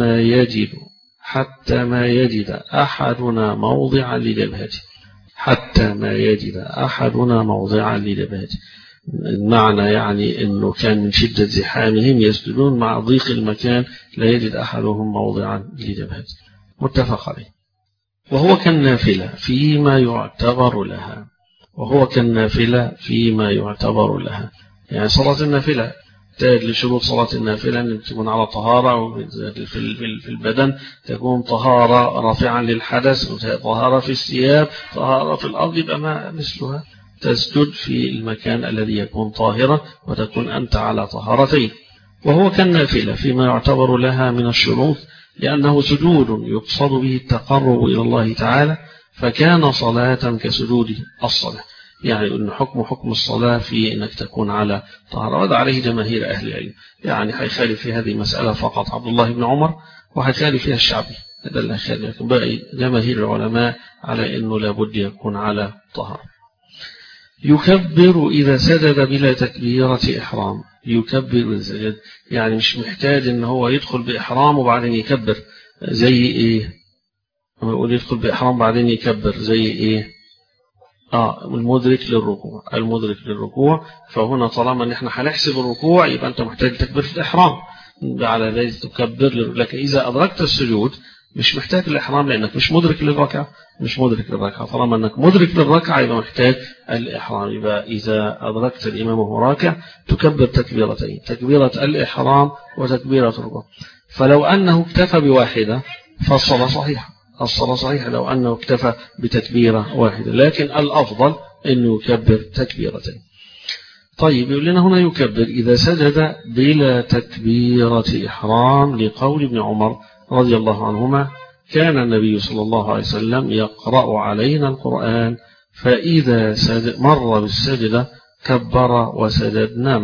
ما يجد أحدنا موضعا لجبهته، حتى ما يجد أحدنا موضعا لجبهته. المعنى يعني أنه كان من شدة زحامهم يسجدون، مع ضيق المكان لا يجد أحدهم موضعا لجبهته. متفق عليه. وهو كالنافلة فيما يعتبر لها، وهو كالنافلة فيما يعتبر لها، يعني صلاة النافلة تحتاج لشروط صلاة النافلة أن تكون على طهارة، في البدن تكون طهارة رافعا للحدث، طهارة في الثياب، طهارة في الأرض، يبقى ما مثلها تسجد في المكان الذي يكون طاهرا وتكون أنت على طهارتين. وهو كالنافلة فيما يعتبر لها من الشروط، لأنه سجود يقصد به التقرب إلى الله تعالى، فكان صلاة كسجود الصلاة. يعني أن حكم الصلاة في أنك تكون على طهارة، وهذا عليه جماهير أهل العلم. يعني هيخالف في هذه المسألة فقط عبد الله بن عمر، وهيخالف فيها الشعبي، هذا اللي هيخالف، لكن باقي جماهير العلماء على أنه لابد يكون على طهارة. يكبر إذا سجد بلا تكبيرة إحرام. يكبر إذا سجد، يعني مش محتاج أن هو يدخل بإحرام وبعدين يكبر. زي إيه؟ يقول يدخل بإحرام بعدين يكبر زي إيه؟ المدرك للركوع. فهنا طالما ان احنا هنحسب الركوع يبقى انت محتاج تكبر في الإحرام، على ذلك تكبر. لكن إذا أدركت السجود مش محتاج الإحرام، لأنك مش مدرك للركعة، طالما أنك مدرك للركعة يبقى محتاج الإحرام. يبقى إذا أدركت الإمام وهو راكع تكبر تكبيرتين، تكبيرة الإحرام وتكبيرة الركوع. فلو أنه اكتفى بواحدة فالصلاة صحيحة لو أنه اكتفى بتكبيرة واحدة، لكن الأفضل أنه يكبر تكبيرتين. طيب يقول لنا هنا يكبر إذا سجد بلا تكبيرة إحرام، لقول ابن عمر رضي الله عنهما: كان النبي صلى الله عليه وسلم يقرأ علينا القرآن فإذا مر بالسجدة كبر وسجدنا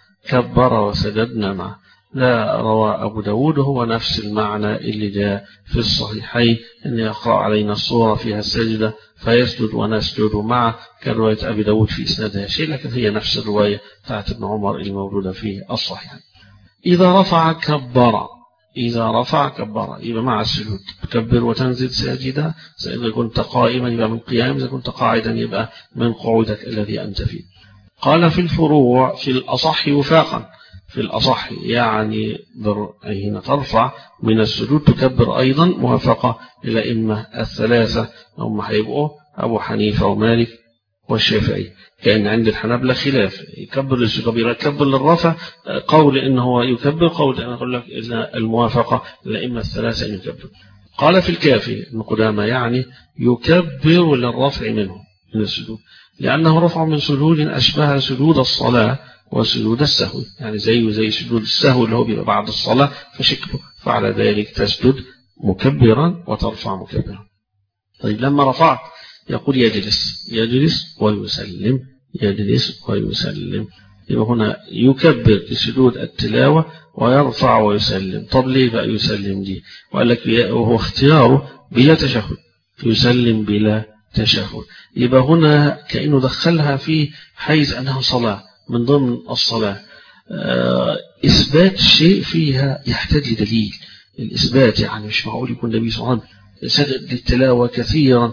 معه. لا، روى أبو داود، هو نفس المعنى اللي جاء في الصحيحين، أن يقرأ علينا السورة فيها السجدة فيسجد ونسجد معه، كرواية أبي داود في إسنادها شيء، لكن هي نفس الرواية بتاعت ابن عمر الموجودة في الصحيحين. إذا رفع كبر، يبقى مع السجود تكبر وتنزل ساجدا. إذا كنت قائما يبقى من قيام، إذا كنت قاعدا يبقى من قعودك الذي أنت فيه. قال في الفروع في الأصح وفاقا، في الأصح يعني حين ترفع من السجود تكبر أيضا، موافقة الأئمة الثلاثة، هم هيبقوا أبو حنيفة ومالك والشافعي. كأن عند الحنابلة خلاف، يكبر للسجود يكبر للرفع، قول إنه يكبر، قول أنا أقول لك إذا الموافقة الأئمة الثلاثة أن يكبر. قال في الكافي ابن قدامة يعني يكبر للرفع منه من السجود، لأنه رفع من سجود أشبه سجود الصلاة وسجود السهو، يعني زي سجود السهو اللي هو بيبقى بعد الصلاة فشكله، فعلى ذلك تسجد مكبرا وترفع مكبرا. طيب لما رفعت يقول يجلس ويسلم، يجلس ويسلم. يبقى هنا يكبر بسجود التلاوة ويرفع ويسلم. طب ليه بقى يسلم دي؟ وقال لك وهو اختياره بلا تشهد، يسلم بلا تشهد. يبقى هنا كأنه دخلها في حيز أنها صلاة من ضمن الصلاة. إثبات شيء فيها يحتاج لدليل. الإثبات يعني مش معقول يكون النبي صلى الله عليه وسلم سجد للتلاوة كثيرا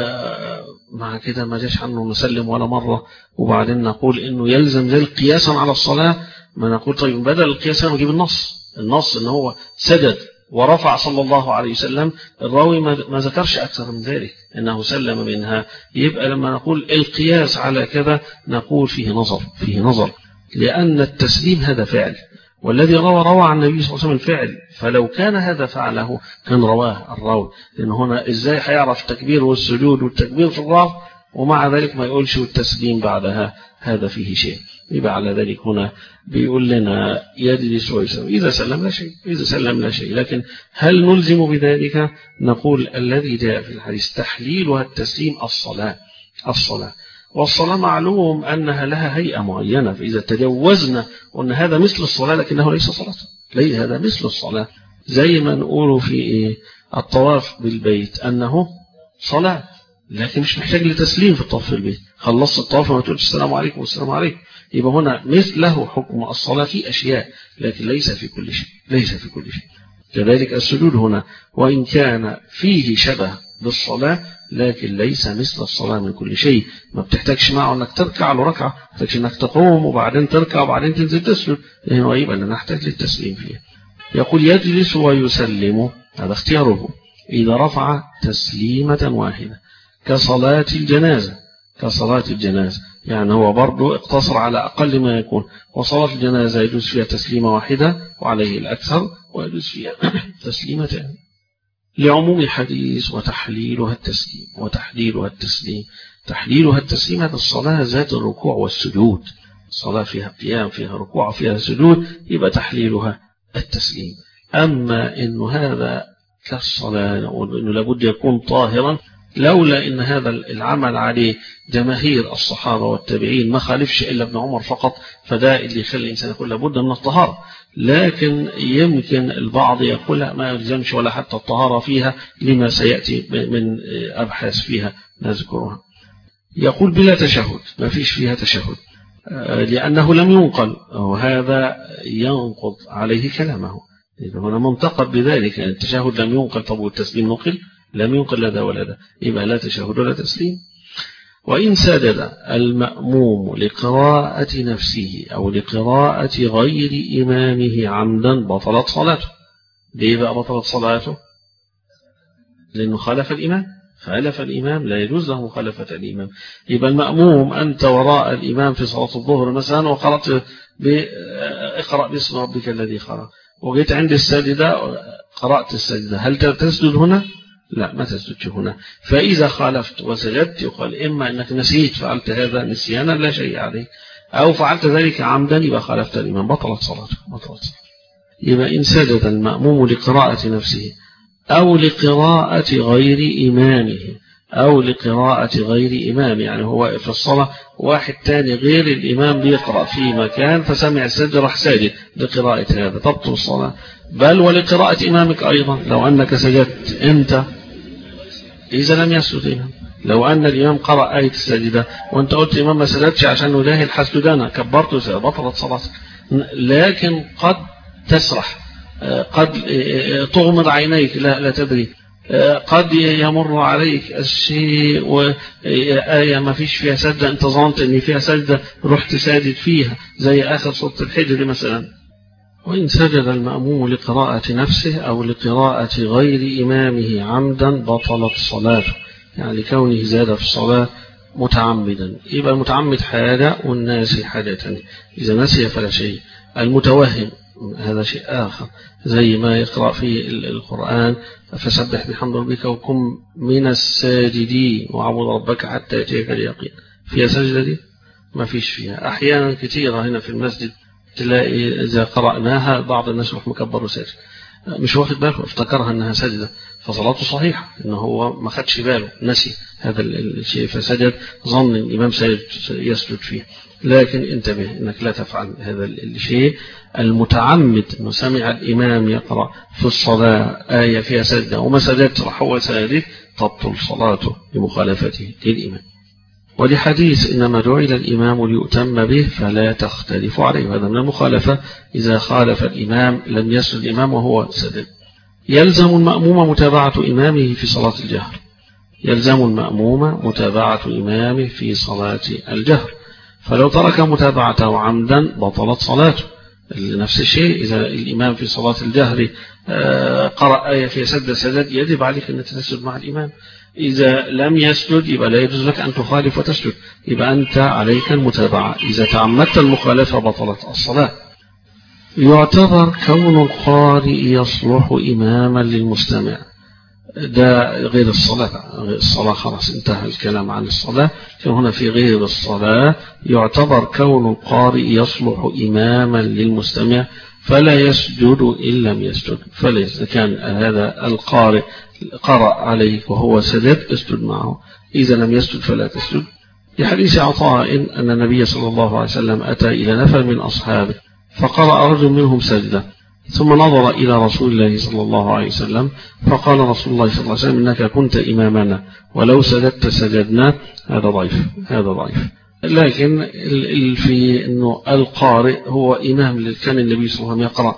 ومع كده ما جاش عنه نسلم ولا مرة، وبعدين نقول إنه يلزم ذلك قياسا على الصلاة. ما نقول طيب بدل القياس نجيب النص إن هو سجد ورفع صلى الله عليه وسلم. الراوي ما ذكرش أكثر من ذلك أنه سلم منها. يبقى لما نقول القياس على كذا نقول فيه نظر، لأن التسليم هذا فعل، والذي روى عن النبي صلى الله عليه وسلم الفعل، فلو كان هذا فعله كان رواه الراوي. لأن هنا إزاي هيعرف التكبير والسجود والتكبير في الرفع ومع ذلك ما يقولش والتسليم بعدها؟ هذا فيه شيء. يبقى على ذلك هنا بيقول لنا يجلس ويسلم. إذا سلم لا شيء. لكن هل نلزم بذلك؟ نقول الذي جاء في الحديث تحليلها التسليم الصلاة. والصلاة معلوم أنها لها هيئة معينة، فإذا تجوزنا وأن هذا مثل الصلاة لكنه ليس صلاة، هذا مثل الصلاة. زي ما نقول في الطواف بالبيت أنه صلاة لكن مش محتاج لتسليم في الطواف بالبيت. خلصت الطواف وما تقولش السلام عليكم والسلام عليكم. يبقى هنا مثله حكم الصلاة في أشياء لكن ليس في كل شيء. كذلك السجود هنا وإن كان فيه شبه بالصلاة لكن ليس مثل الصلاة من كل شيء. ما بتحتاجش معه أنك تركع له ركعة، تحتاجش أنك تقوم وبعدين تركع وبعدين تنزل تسجد، لأنه يبقى أننا نحتاج للتسليم فيه. يقول يجلس ويسلم، هذا اختياره إذا رفع تسليمة واحدة كصلاة الجنازة. يعني هو برضو اقتصر على أقل ما يكون، وصلاة الجنازة يجوز فيها تسليمة واحدة وعليه الأكثر، ويجوز فيها تسليمتين لعموم حديث وتحليلها التسليم. تحليلها التسليم هذا الصلاة ذات الركوع والسجود. الصلاة فيها قيام فيها ركوع فيها سجود، يبقى تحليلها التسليم. أما إنه هذا كالصلاة نقول إنه لابد يكون طاهرا، لولا إن هذا العمل عليه جماهير الصحابة والتابعين ما خالفش إلا ابن عمر فقط، فده اللي يخلي الإنسان يقول لابد من الطهارة. لكن يمكن البعض يقول لا ما يلزمش ولا حتى الطهارة فيها لما سيأتي من أبحاث فيها نذكرها. يقول بلا تشهد، ما فيش فيها تشهد لأنه لم ينقل، وهذا ينقض عليه كلامه. هنا منتقد بذلك، يعني التشهد لم ينقل. طب والتسليم نقل؟ لم ينقل لا ده ولا ده، يبقى لا تشهد ولا تسليم. وإن سجد المأموم لقراءة نفسه أو لقراءة غير إمامه عمدا بطلت صلاته. ليه بقى بطلت صلاته؟ لأنه خالف الإمام، لا يجوز له مخالفة الإمام. يبقى المأموم أنت وراء الإمام في صلاة الظهر مثلا وقرأت اقرأ باسم ربك الذي خلق، وجيت عند السجدة قرأت السجدة، هل تسجد هنا؟ لا، ما تسجدش هنا. فإذا خالفت وسجدت يقال إما أنك نسيت فعلت هذا نسيانا لا شيء عليك، أو فعلت ذلك عمدا يبقى خالفت الإمام، بطلت صلاته. يبقى إن سجد المأموم لقراءة نفسه أو لقراءة غير إمامه، يعني هو في الصلاة واحد تاني غير الإمام بيقرأ في مكان فسمع السجد راح ساجد لقراءة هذا، تبطل الصلاة. بل ولقراءة إمامك أيضا، لو أنك سجدت أنت إذا لم يسجد الإمام، لو أن الإمام قرأ آية السجدة وأنت قلت الإمام ما سجدش عشان نلاهي الحسدنا كبرت بطلت صلاتك. لكن قد تسرح، قد تغمض عينيك لا تدري، قد يمر عليك الشيء وآية ما فيش فيها سجدة انت ظننت ان فيها سجدة رحت ساجد فيها، زي آخر سورة الحجر مثلا. وإن سجد المأموم لقراءة نفسه أو لقراءة غير إمامه عمدا بطلت صلاته، يعني كونه زاد في الصلاة متعمدا. يبقى المتعمد حاجة والناس حاجة تانية. إذا نسي فلا شيء. المتوهم هذا شيء آخر، زي ما يقرأ في القرآن فسبح بحمد ربك وكن من الساجدين وعبد ربك حتى يأتيك اليقين. فيها سجدة دي؟ ما فيش فيها. أحيانا كثيرة هنا في المسجد تلاقي إذا قرأناها بعض الناس يروح مكبر وساجد، مش واخد باله افتكرها أنها سجدة، فصلاته صحيحة، إنه هو ما خدش باله، نسي هذا الشيء فسجد، ظن الإمام يسجد فيه. لكن انتبه إنك لا تفعل هذا الشيء. المتعمد أنه سمع الإمام يقرأ في الصلاة آية فيها سجدة وما سجدت راح هو ساجد، تبطل صلاته بمخالفته للإمام. ولحديث إنما جعل الإمام ليؤتم به فلا تختلف عليه، هذا من المخالفة. إذا خالف الإمام لم يسجد الإمام وهو سجد. يلزم المأموم متابعة إمامه في صلاة الجهر، يلزم المأموم متابعة إمامه في صلاة الجهر، فلو ترك متابعته عمدا بطلت صلاته. نفس الشيء إذا الإمام في صلاة الجهر قرأ آية في سجد يجب عليك أن تسجد مع الإمام. إذا لم يسجد يبقى لا يجوز لك أن تخالف وتسجد، يبقى أنت عليك المتابعة. إذا تعمدت المخالفة بطلت الصلاة. يعتبر كون القارئ يصلح إماما للمستمع، ده غير الصلاة. الصلاة خلاص انتهى الكلام عن الصلاة، هنا في غير الصلاة يعتبر كون القارئ يصلح إماما للمستمع فلا يسجد إن لم يسجد. فإذا كان هذا القارئ قرأ عليك وهو سجد اسجد معه، إذا لم يسجد فلا تسجد. لحديث عطاء أن النبي صلى الله عليه وسلم أتى إلى نفر من أصحابه فقرأ رجل منهم سجدة، ثم نظر إلى رسول الله صلى الله عليه وسلم فقال رسول الله صلى الله عليه وسلم إنك كنت إمامنا ولو سجدت سجدنا. هذا ضعيف، هذا ضعيف. لكن في أنه القارئ هو إمام، كان النبي صلى الله عليه وسلم يقرأ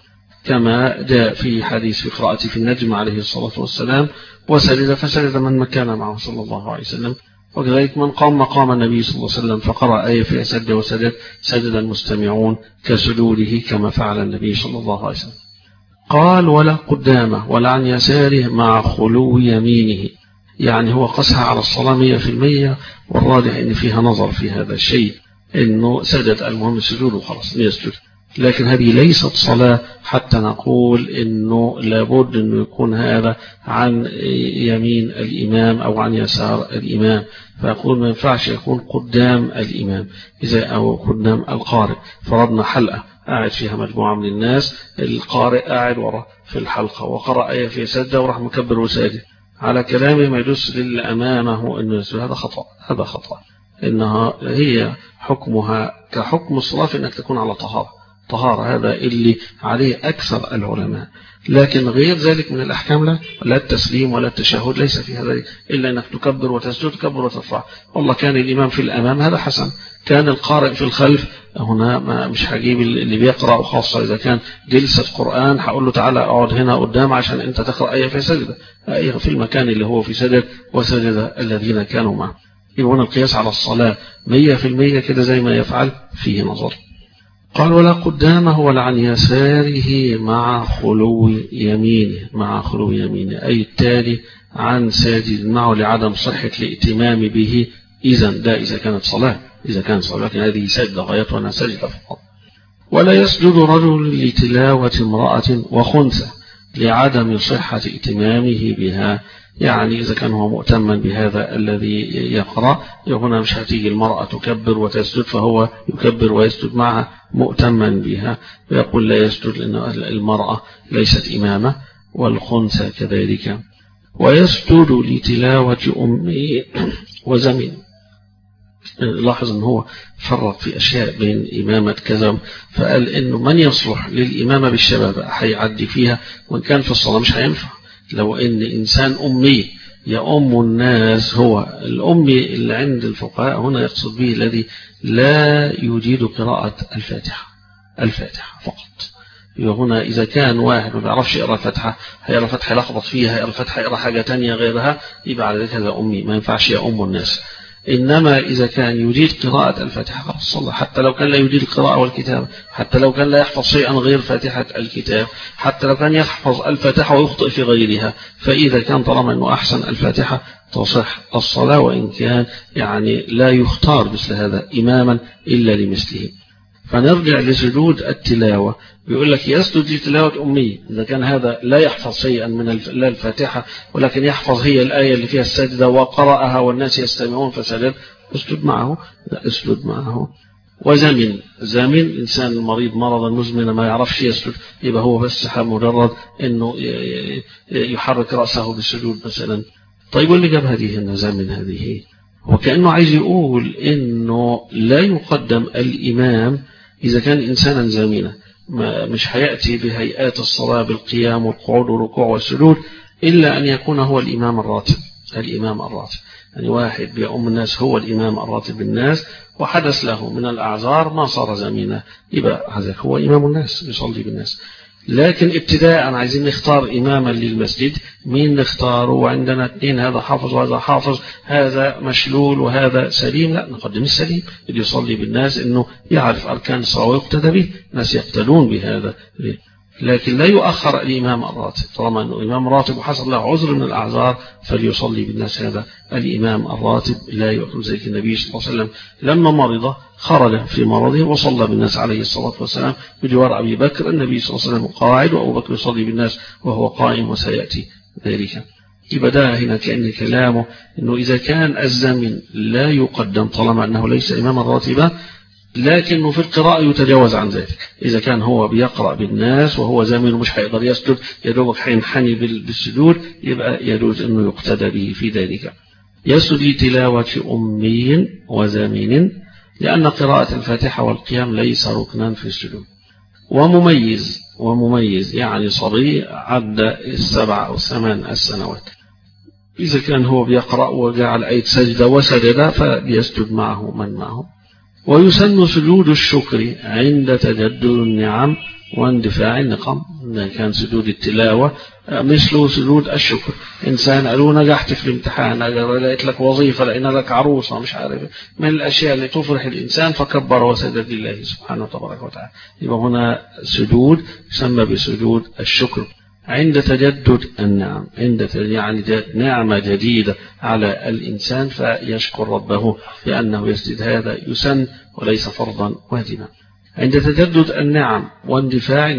كما جاء في حديث في قراءة في النجم عليه الصلاة والسلام، وسجد فسجد من مكان معه صلى الله عليه وسلم. وكذلك من قام مقام النبي صلى الله عليه وسلم فقرأ آية فيها سجد وسجد سجد المستمعون كسجوده كما فعل النبي صلى الله عليه وسلم. قال ولا قدامه ولا عن يساره مع خلو يمينه، يعني هو قسها على الصلاة 100%، والراجح إن فيها نظر في هذا الشيء، إنه سجد المهم السجود وخلاص يسجد. لكن هذه ليست صلاة حتى نقول إنه لابد إنه يكون هذا عن يمين الإمام أو عن يسار الإمام، فأقول ما ينفعش يكون قدام الإمام إذا أو قدام القارئ. فرضنا حلقة قاعد فيها مجموعة من الناس، القارئ قاعد وراء في الحلقة وقرأ آية في سجدة وراح مكبر وساجد، على كلامه ما يدوس للي أمامه إنه هذا خطأ، هذا خطأ. إنها هي حكمها كحكم الصلاة في أنك تكون على طهارة، هذا اللي عليه أكثر العلماء. لكن غير ذلك من الأحكام لا التسليم ولا التشهد ليس في هذا إلا أنك تكبر وتسجد، تكبر وترفع. والله كان الإمام في الأمام هذا حسن، كان القارئ في الخلف هنا ما مش هجيب اللي بيقرأ، وخاصة إذا كان جلسة قرآن هقول له تعالى اقعد هنا قدام عشان أنت تقرأ آية في سجدة، آية في المكان اللي هو في سجد وسجد الذين كانوا معه. يبقى هنا القياس على الصلاة 100% كده زي ما يفعل فيه نظر. قال ولا قدامه ولا عن يساره مع خلو يمينه، مع خلو يمينه أي التالي عن ساجد معه لعدم صحة الائتمام به. إذا كانت صلاة، إذا كانت صلاة لكن هذه سجدة غايتها أنها سجدة فقط. ولا يسجد رجل لتلاوة امرأة وخنثى لعدم صحة ائتمامه بها، يعني إذا كان هو مؤتما بهذا الذي يقرأ هنا مش هتيجي المرأة تكبر وتسجد فهو يكبر ويسجد معها مؤتما بها، ويقول لا يسجد لأن المرأة ليست إمامة، والخنثى كذلك. ويسجد لتلاوة أمه وزمن. لاحظ أنه هو فرق في أشياء بين إمامة كذا، فقال إنه من يصلح للإمامة بالشباب هيعدي فيها، وإن كان في الصلاة مش هينفع. لو إن إنسان أمي يأم الناس، هو الأمي اللي عند الفقهاء هنا يقصد به الذي لا يجيد قراءة الفاتحة فقط. هنا إذا كان واحد ما بيعرفش يقرأ الفاتحة، هيقرأ الفاتحة يلخبط فيها، هيقرأ الفاتحة يقرأ حاجة تانية غيرها، يبقى على ذلك هذا أمي ما ينفعش يأم الناس. إنما إذا كان يجيد قراءة الفاتحة خلاص صلى، حتى لو كان لا يجيد القراءة والكتابة، حتى لو كان لا يحفظ شيئا غير فاتحة الكتاب، حتى لو كان يحفظ الفاتحة ويخطئ في غيرها، فإذا كان طالما أنه أحسن الفاتحة تصح الصلاة، وإن كان يعني لا يختار مثل هذا إماما إلا لمثله. فنرجع لسجود التلاوة، بيقول لك يسجد لتلاوة أمي إذا كان هذا لا يحفظ شيئا من الفاتحة، ولكن يحفظ هي الآية اللي فيها السجدة وقرأها والناس يستمعون فسجد، اسجد معه. لا اسجد معه. زمن إنسان المريض مرضا مزمنا ما يعرفش يسجد، يبقى هو بس مجرد أنه يحرك رأسه بالسجود مثلا. طيب واللي جاب هذه هنا زمن هذه، وكأنه عايز يقول أنه لا يقدم الإمام إذا كان إنسانا زمينا، مش هيأتي بهيئات الصلاة بالقيام والقعود والركوع والسجود إلا أن يكون هو الإمام الراتب. يعني واحد بيؤم الناس هو الإمام الراتب بالناس، وحدث له من الأعذار ما صار زمينا، يبقى هذا هو إمام الناس يصلي بالناس. لكن ابتداء عايزين نختار إماما للمسجد، مين نختاره؟ وعندنا اثنين، هذا حافظ وهذا حافظ، هذا مشلول وهذا سليم، لا نقدم السليم اللي يصلي بالناس، إنه يعرف أركان الصلاة ويقتدى به، الناس يقتدون بهذا. لكن لا يؤخر الإمام الراتب، طالما أنه إمام راتب وحصل له عذر من الأعذار فليصلي بالناس هذا الإمام الراتب، لا يؤخر. زي النبي صلى الله عليه وسلم لما مرض خرج في مرضه وصلى بالناس عليه الصلاة والسلام بجوار أبي بكر، النبي صلى الله عليه وسلم قاعد وأبو بكر يصلي بالناس وهو قائم، وسيأتي ذلك. يبقى هنا كأن كلامه أنه إذا كان الزمن لا يقدم طالما أنه ليس إماما راتبا، لكنه في القراءة يتجاوز عن ذلك. إذا كان هو بيقرأ بالناس وهو زمن مش هيقدر يسجد، يدوبك حينحني بالسجود، يبقى يجوز أنه يقتدى به في ذلك. يسجد لتلاوة أمي وزمن، لأن قراءة الفاتحة والقيام ليس ركنا في السجود. ومميز يعني صبي عد 7 أو 8 سنوات، إذا كان هو بيقرأ وجعل أي سجدة وسجد فليسجد معه من معه. ويسن سجود الشكر عند تجدد النعم واندفاع النقم. كان سجود التلاوة مثل سجود الشكر. إنسان قالوا نجحت في الامتحان، لقيت لك وظيفة، لقينا لك عروسة، مش عارف، من الأشياء اللي تفرح الإنسان، فكبر وسجد لله سبحانه وتعالى. يبقى هنا سجود يسمى بسجود الشكر عند تجدد النعم، يعني نعمة جديدة على الإنسان فيشكر ربه لأنه يسجد. هذا يسن وليس فرضا واجبا. عند تجدد النعم واندفاع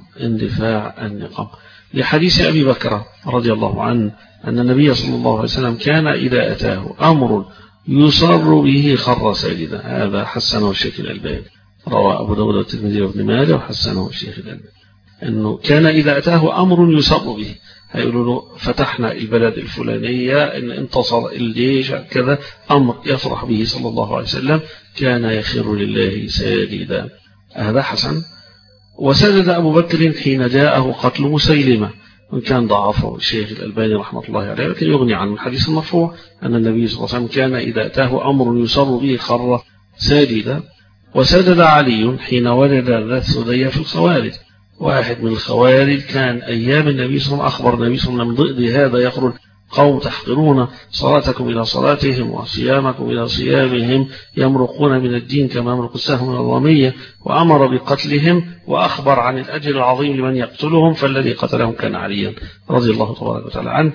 النقم، لحديث أبي بكر رضي الله عنه أن النبي صلى الله عليه وسلم كان إذا أتاه أمر يصر به خر ساجدا. هذا حسنه الشيخ الألباني، رواه أبو داود والترمذي وابن ماجه وحسنه الشيخ الألباني، أنه كان إذا أتاه أمر يصر به، هيقولوا له فتحنا البلد الفلانية، إن انتصر الجيش كذا، أمر يفرح به صلى الله عليه وسلم، كان يخر لله ساجدا. هذا حسن. وسجد أبو بكر حين جاءه قتل مسيلمة، وإن كان ضعفه الشيخ الألباني رحمة الله عليه، لكن يغني عن الحديث المرفوع أن النبي صلى الله عليه وسلم كان إذا أتاه أمر يصر به خر ساجدا. وسجد علي حين ولد ذات ثدي في الخوارج. واحد من الخوارج كان أيام النبي صلى الله عليه وسلم، أخبر النبي صلى الله عليه وسلم ضد هذا يخرج قوم تحقرون صلاتكم إلى صلاتهم وصيامكم إلى صيامهم، يمرقون من الدين كما يمرق السهم من الرمية، وأمر بقتلهم وأخبر عن الأجر العظيم لمن يقتلهم، فالذي قتلهم كان عليا رضي الله تبارك وتعالى عنه.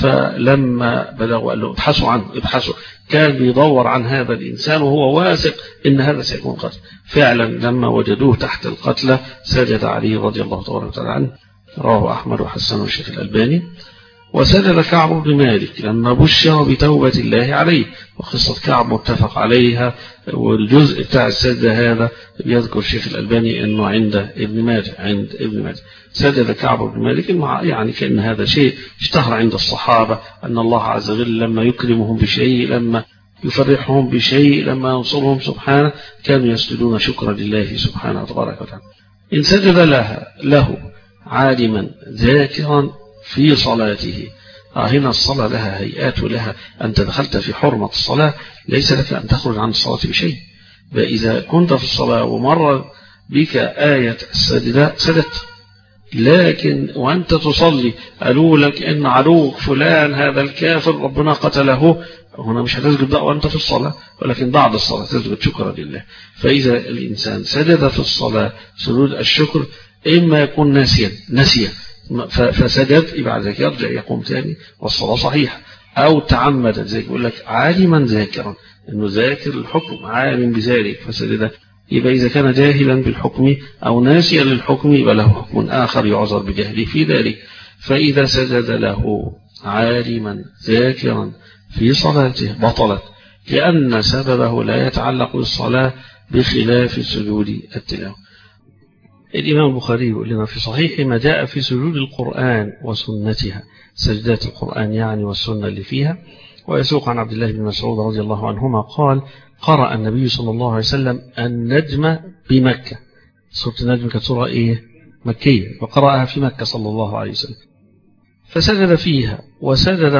فلما بلغوا قال له ابحثوا عنه، كان بيدور عن هذا الإنسان وهو واثق إن هذا سيكون قتل. فعلا لما وجدوه تحت القتلى سجد علي رضي الله تبارك وتعالى عنه، رواه أحمد وحسنه الشيخ الألباني. وسجد كعب بن مالك لما بشر بتوبة الله عليه، وقصة كعب متفق عليها، والجزء بتاع السجدة هذا يذكر الشيخ الألباني أنه عند ابن ماجه. سجد كعب بن مالك، يعني كأن هذا شيء اشتهر عند الصحابة، أن الله عز وجل لما يكرمهم بشيء، لما يفرحهم بشيء، لما ينصرهم سبحانه، كانوا يسجدون شكرا لله سبحانه وتبارك وتعالى. إن سجد له عالما ذاكرا في صلاته. هنا الصلاة لها هيئات ولها، أنت دخلت في حرمة الصلاة، ليس لك أن تخرج عن الصلاة بشيء. فإذا كنت في الصلاة ومر بك آية السجدة سجدت، لكن وأنت تصلي قالوا لك إن عدوك فلان هذا الكافر ربنا قتله، هنا مش هتسجد بقى وأنت في الصلاة، ولكن بعد الصلاة تسجد شكرا لله. فإذا الإنسان سجد في الصلاة سجود الشكر، إما يكون نسيا فسجد، يبقى ذلك يرجع يقوم تاني والصلاة صحيحة، أو تعمد زي يقول لك عالما ذاكرا، إنه ذاكر الحكم عالم بذلك فسجد. يبقى إذا كان جاهلا بالحكم أو ناسيا للحكم يبقى له حكم آخر يعذر بجهله في ذلك. فإذا سجد له عالما ذاكرا في صلاته بطلت، لأن سببه لا يتعلق بالصلاة بخلاف سجود التلاوة. الإمام البخاري يقول لنا في صحيح ما جاء في سجود القرآن وسنتها، سجدات القرآن يعني والسنة اللي فيها. ويسوق عن عبد الله بن مسعود رضي الله عنهما قال: قرأ النبي صلى الله عليه وسلم النجم بمكة. سورة النجم كانت سورة مكية، وقرأها في مكة صلى الله عليه وسلم، فسجد فيها وسجد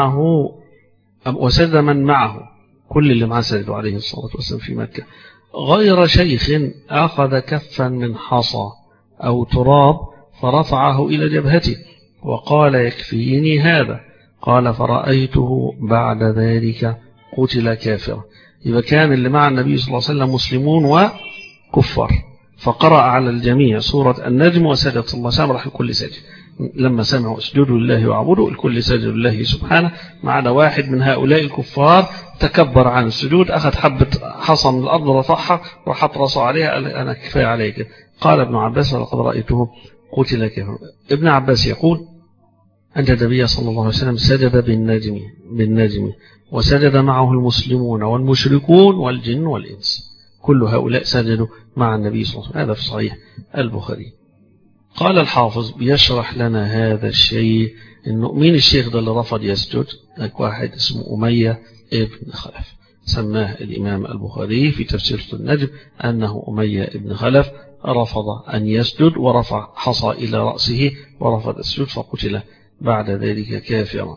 من معه، كل اللي معه سجدوا عليه الصلاة والسلام في مكة، غير شيخ أخذ كفا من حصى أو تراب فرفعه إلى جبهته وقال: يكفيني هذا. قال: فرأيته بعد ذلك قتل كافرا. إذا كان اللي مع النبي صلى الله عليه وسلم مسلمون وكفار، فقرأ على الجميع سورة النجم وسجد صلى الله عليه وسلم راح الكل سجد. لما سمعوا اسجدوا لله واعبدوا الكل سجد لله سبحانه، ما عدا واحد من هؤلاء الكفار تكبر عن السجود، أخذ حبة حصى من الأرض رفعها وحط رأسه عليها، قال: أنا كفاية عليك. قال ابن عباس: لقد رأيته قتل كافرا. ابن عباس يقول أن النبي صلى الله عليه وسلم سجد بالنجم وسجد معه المسلمون والمشركون والجن والإنس، كل هؤلاء سجدوا مع النبي صلى الله عليه وسلم. هذا في صحيح البخاري. قال الحافظ بيشرح لنا هذا الشيء إنه مين الشيخ ده اللي رفض يسجد؟ واحد اسمه أمية ابن خلف، سماه الإمام البخاري في تفسير النجم أنه أمية ابن خلف رفض أن يسجد ورفع حصى إلى رأسه ورفض السجود فقتل بعد ذلك كافرا.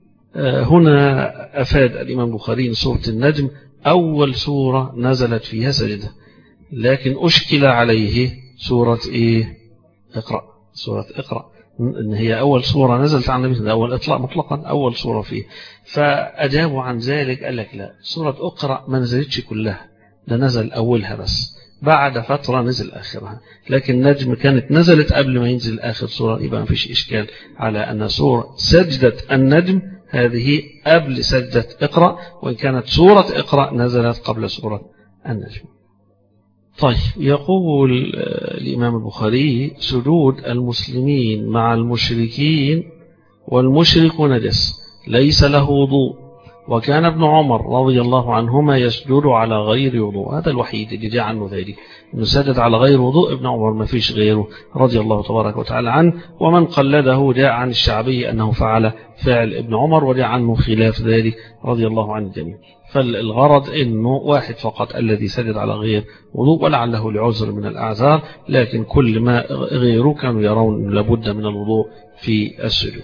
هنا أفاد الإمام البخاري سورة النجم أول سورة نزلت فيها سجدة، لكن أشكل عليه سورة اقرأ، سورة اقرأ، إن هي أول سورة نزلت عن النبي، أول إطلاق مطلقا أول سورة فيه. فأجابوا عن ذلك، قال لك لا، سورة اقرأ ما نزلتش كلها، ده نزل أولها بس، بعد فترة نزل آخرها، لكن النجم كانت نزلت قبل ما ينزل آخر سورة، يبقى ما فيش إشكال على أن سورة سجدة النجم هذه قبل سجدة اقرأ، وإن كانت سورة اقرأ نزلت قبل سورة النجم. طيب، يقول الإمام البخاري: سجود المسلمين مع المشركين والمشرك نجس ليس له وضوء، وكان ابن عمر رضي الله عنهما يسجد على غير وضوء. هذا الوحيد اللي جاء عنه ذلك، أنه سجد على غير وضوء ابن عمر، ما فيش غيره رضي الله تبارك وتعالى عنه. ومن قلده جاء عن الشعبي أنه فعل فعل ابن عمر، وجاء عنه خلاف ذلك رضي الله عن الجميع. فالغرض أنه واحد فقط الذي سجد على غير وضوء، ولعله لعذر من الأعذار، لكن كل ما غيره كانوا يرون لابد من الوضوء في السجود.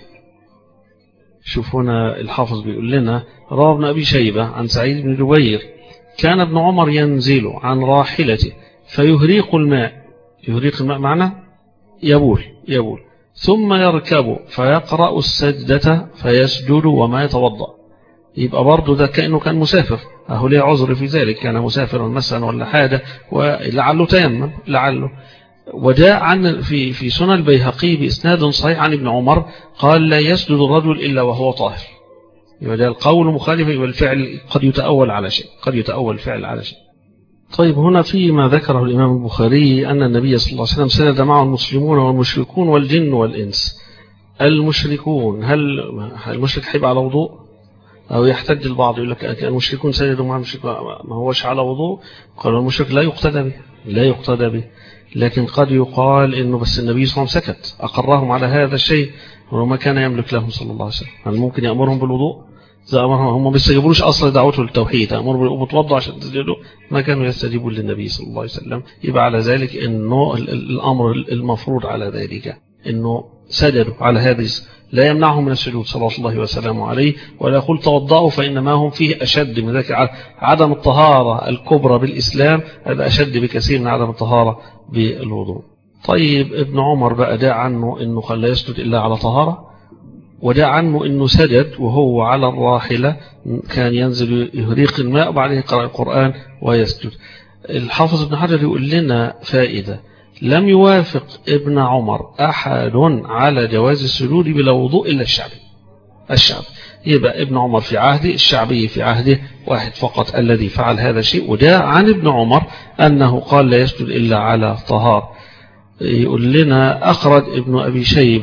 شوفونا الحافظ بيقول لنا: روى ابن أبي شيبة عن سعيد بن جبير: كان ابن عمر ينزل عن راحلته فيهريق الماء، يهريق الماء معنى يبول ثم يركب فيقرأ السجدة فيسجد وما يتوضأ. يبقى برضه ده كأنه كان مسافر، أهو ليه عذر في ذلك، كان مسافرا مثلا ولا حاجة ولعله تيمم لعله. وجاء عن في سنن البيهقي بإسناد صحيح عن ابن عمر قال: لا يسجد الرجل إلا وهو طاهر. يبقى ده القول مخالف، يبقى الفعل قد يتأول على شيء، قد يتأول الفعل على شيء. طيب، هنا فيما ذكره الإمام البخاري أن النبي صلى الله عليه وسلم سجد معه المسلمون والمشركون والجن والإنس. المشركون، هل المشرك هيبقى على وضوء؟ أو يحتج البعض يقول لك المشركون سجدوا مع المشركون، ما هوش على وضوء. قالوا المشرك لا يقتدى به، لكن قد يقال إنه بس النبي صلى الله عليه وسلم سكت، أقرهم على هذا الشيء وما كان يملك لهم صلى الله عليه وسلم. هل ممكن يأمرهم بالوضوء؟ إذا أمرهم هم بيستجيبوش أصلا دعوته للتوحيد، أمرهم بتوضوا عشان تسجدوا، ما كانوا يستجيبون للنبي صلى الله عليه وسلم. يبقى على ذلك إنه الأمر المفروض على ذلك إنه سجدوا على هذه، لا يمنعهم من السجود صلى الله وسلم عليه، ولا يقول توضأوا، فإنما هم فيه أشد من ذلك. عدم الطهارة الكبرى بالإسلام هذا أشد بكثير من عدم الطهارة بالوضوء. طيب، ابن عمر بقى جاء عنه إنه قال لا يسجد إلا على طهارة، وجاء عنه إنه سجد وهو على الراحلة، كان ينزل يهريق الماء وبعدين يقرأ القرآن ويسجد. الحافظ ابن حجر يقول لنا فائدة: لم يوافق ابن عمر أحد على جواز السجود بلا وضوء إلا الشعب. يبقى ابن عمر في عهده، الشعبي في عهده، واحد فقط الذي فعل هذا الشيء. وجاء عن ابن عمر أنه قال لا يسجد إلا على طهار. يقول لنا: أخرج ابن أبي شيبة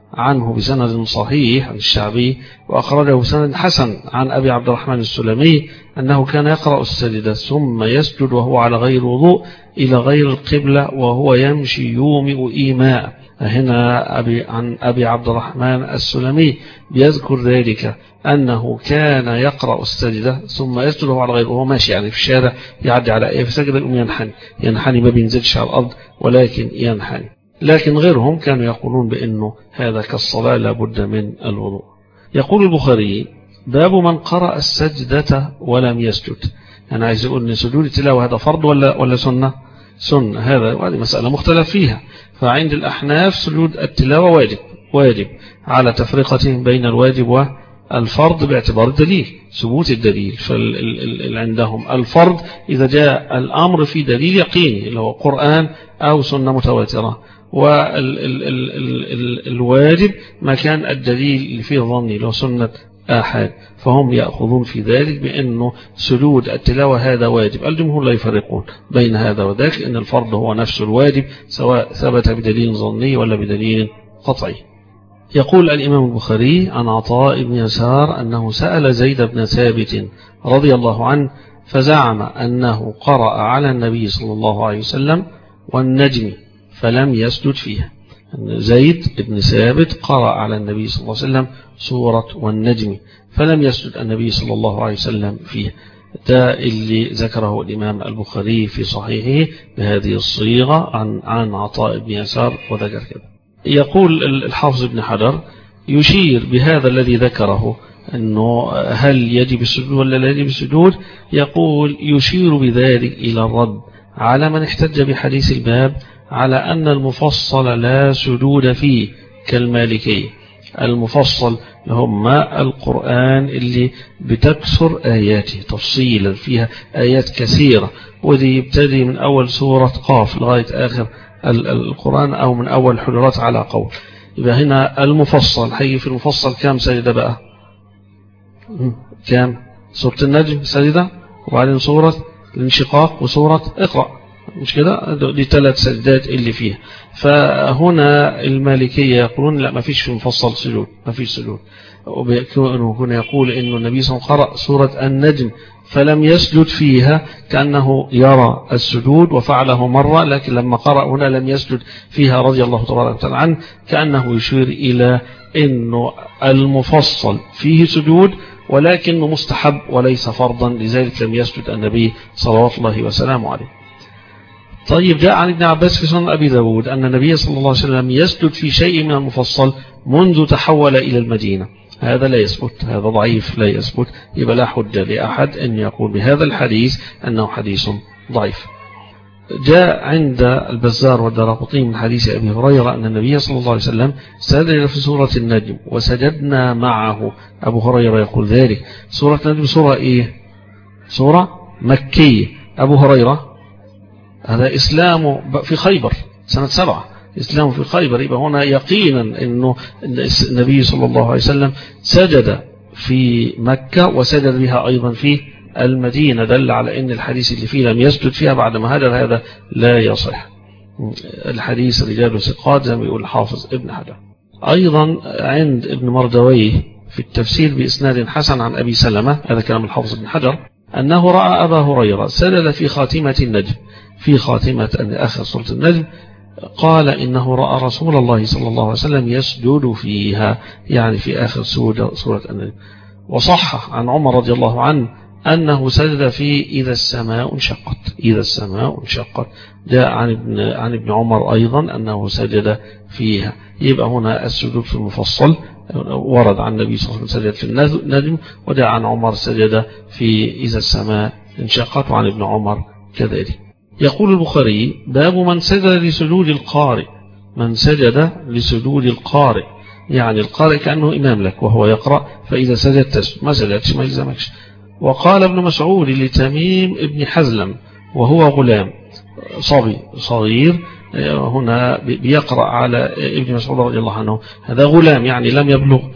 عنه بسند صحيح عن الشعبي، وأخرجه بسند حسن عن أبي عبد الرحمن السلمي أنه كان يقرأ السجدة ثم يسجد وهو على غير وضوء إلى غير القبلة وهو يمشي يومئ إيماء. هنا عن أبي عبد الرحمن السلمي بيذكر ذلك أنه كان يقرأ السجدة ثم يسجد وهو على غيره، وهو ماشي يعني في الشارع يعدي على في سجدة يقوم ينحني ما بينزلش على الأرض ولكن ينحني. لكن غيرهم كانوا يقولون بأنه هذا كالصلاة لابد من الوضوء. يقول البخاري باب من قرأ السجدة ولم يسجد. أنا عايز أقول أن سجود التلاوة هذا فرض ولا سنة؟ سنة. هذه مسألة مختلف فيها. فعند الأحناف سجود التلاوة واجب على تفرقة بين الواجب والفرض باعتبار الدليل، ثبوت الدليل. فعندهم الفرض إذا جاء الأمر في دليل يقيني اللي هو قرآن أو سنة متواترة، والواجب ما كان الدليل اللي فيه ظني لو سنة آحاد، فهم يأخذون في ذلك بأنه سجود التلاوة هذا واجب. الجمهور لا يفرقون بين هذا وذاك، إن الفرض هو نفس الواجب سواء ثبت بدليل ظني ولا بدليل قطعي. يقول الإمام البخاري عن عطاء بن يسار أنه سأل زيد بن ثابت رضي الله عنه فزعم أنه قرأ على النبي صلى الله عليه وسلم والنجم فلم يسجد فيها. زيد بن ثابت قرأ على النبي صلى الله عليه وسلم سورة والنجم فلم يسجد النبي صلى الله عليه وسلم فيها. ده اللي ذكره الإمام البخاري في صحيحه بهذه الصيغة عن عطاء بن يسار وذكر كذا. يقول الحافظ ابن حجر يشير بهذا الذي ذكره أنه هل يجب السجود ولا لا يجب السجود، يقول يشير بذلك إلى الرد على من احتج بحديث الباب على أن المفصل لا سجود فيه كالمالكية. المفصل هم القرآن اللي بتكثر آياته تفصيلا، فيها آيات كثيرة، ودي يبتدي من أول سورة قاف لغاية آخر القرآن أو من أول حجرات على قول. يبقى هنا المفصل حي في المفصل كام سجدة بقى؟ كام؟ سورة النجم سجدة، وبعدين سورة الانشقاق وسورة اقرأ، مش كده؟ دي 3 سجدات اللي فيها. فهنا المالكية يقولون لا ما فيش في المفصل سجود، ما فيش سجود. وهنا يقول إنه النبي صلى الله عليه وسلم قرأ سورة النجم فلم يسجد فيها كأنه يرى السجود وفعله مرة، لكن لما قرأ هنا لم يسجد فيها رضي الله تبارك وتعالى عنه، كأنه يشير إلى إنه المفصل فيه سجود ولكنه مستحب وليس فرضا، لذلك لم يسجد النبي صلوات الله وسلامه عليه. طيب جاء عن ابن عباس في سنن أبي داود أن النبي صلى الله عليه وسلم يسجد في شيء من المفصل منذ تحول إلى المدينة. هذا لا يثبت، هذا ضعيف لا يثبت، يبقى لا حجة لأحد أن يقول بهذا الحديث أنه حديث ضعيف. جاء عند البزار والدارقطني من حديث أبي هريرة أن النبي صلى الله عليه وسلم سجد في سورة النجم وسجدنا معه. أبو هريرة يقول ذلك. سورة النجم سورة إيه؟ سورة مكية. أبو هريرة هذا إسلامه في خيبر سنة 7، إسلامه في خيبر، يبقى هنا يقينا أنه النبي صلى الله عليه وسلم سجد في مكة وسجد بها أيضا في المدينة، دل على أن الحديث اللي فيه لم يسجد فيها بعد ما هاجر هذا لا يصح. الحديث رجال ثقات زي ما يقول الحافظ ابن حجر. أيضا عند ابن مردويه في التفسير بإسناد حسن عن أبي سلمة، هذا كلام الحافظ ابن حجر، أنه رأى أبا هريرة سجد في خاتمة النجم، في خاتمة آخر سورة النجم، قال إنه رأى رسول الله صلى الله عليه وسلم يسجد فيها، يعني في آخر سورة النجم. وصح عن عمر رضي الله عنه أنه سجد في إذا السماء انشقت، إذا السماء انشقت. جاء عن ابن عمر أيضا أنه سجد فيها. يبقى هنا السجود في المفصل ورد عن النبي صلى الله عليه وسلم سجد في النجم، وجاء عن عمر سجد في إذا السماء انشقت، وعن ابن عمر كذلك. يقول البخاري باب من سجد لسجود القارئ. من سجد لسجود القارئ يعني القارئ كأنه إمام لك وهو يقرأ، فإذا سجد تسجد، ما سجدتش ما يلزمكش. وقال ابن مسعود لتميم ابن حزلم وهو غلام صبي صغير، هنا بيقرأ على ابن مسعود رضي الله عنه، هذا غلام يعني لم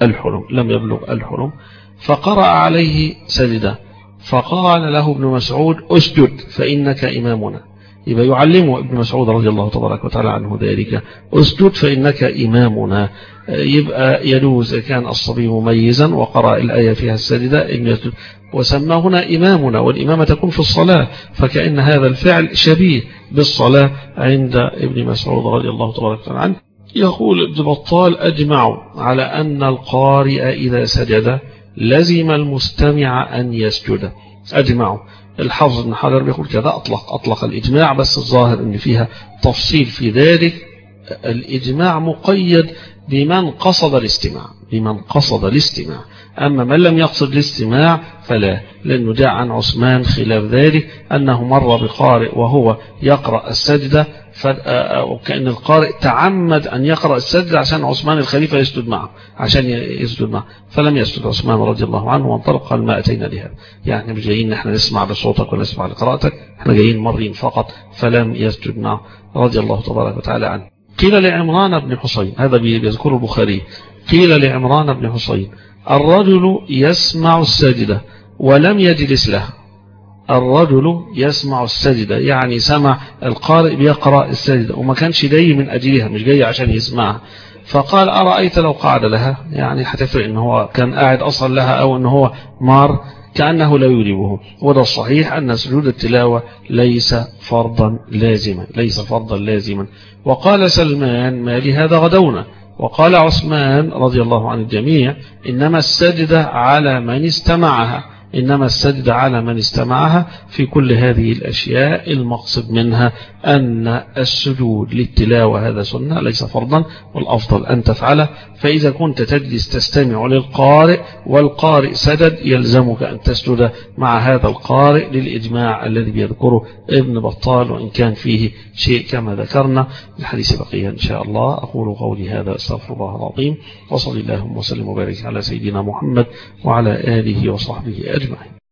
يبلغ الحلم، فقرأ عليه سجدة، فقال له ابن مسعود اسجد فإنك إمامنا. يبقى يعلمه ابن مسعود رضي الله تبارك وتعالى عنه ذلك اسجد فإنك إمامنا. يبقى يجوز كان الصبي مميزا وقرأ الآية فيها السجدة وسمى هنا إمامنا، والإمامة تكون في الصلاة، فكأن هذا الفعل شبيه بالصلاة عند ابن مسعود رضي الله تبارك وتعالى عنه. يقول ابن بطال أجمعوا على أن القارئ إذا سجد لزم المستمع أن يسجد. أجمعوا. الحافظ بن حجر بيقول كذا، أطلق الإجماع، بس الظاهر أن فيها تفصيل في ذلك. الإجماع مقيد بمن قصد الاستماع، أما من لم يقصد الاستماع فلا، لأنه جاء عن عثمان خلاف ذلك أنه مر بقارئ وهو يقرأ السجدة، وكأن القارئ تعمد أن يقرأ السجدة عشان عثمان الخليفة يسجد معه، فلم يسجد عثمان رضي الله عنه وانطلق. قال ما أتينا لهذا، يعني مش جايين نحن نسمع بصوتك ولا نسمع لقراءتك، احنا جايين مرين فقط، فلم يسجد معه رضي الله تبارك وتعالى عنه. قيل لعمران بن حسين، هذا بيذكره البخاري، قيل لعمران بن حسين الرجل يسمع السجدة ولم يجلس لها. الرجل يسمع السجدة يعني سمع القارئ بيقرأ السجدة وما كانش جاي من أجلها، مش جاي عشان يسمعها، فقال أرأيت لو قعد لها، يعني هتفرق إن هو كان قاعد أصلا لها أو إن هو مار، كأنه لا يجيبه. وده الصحيح أن سجود التلاوة ليس فرضا لازما. وقال سلمان ما لهذا غدونا. وقال عثمان رضي الله عن الجميع إنما السجدة على من استمعها في كل هذه الأشياء. المقصد منها أن السجود للتلاوة هذا سنة ليس فرضا، والأفضل أن تفعله. فإذا كنت تجلس تستمع للقارئ والقارئ سجد يلزمك أن تسجد مع هذا القارئ، للإجماع الذي بيذكره ابن بطال، وإن كان فيه شيء كما ذكرنا. الحديث بقية إن شاء الله. أقول قولي هذا أستغفر الله العظيم، وصلى اللهم وسلم وبارك على سيدنا محمد وعلى آله وصحبه أجمعين.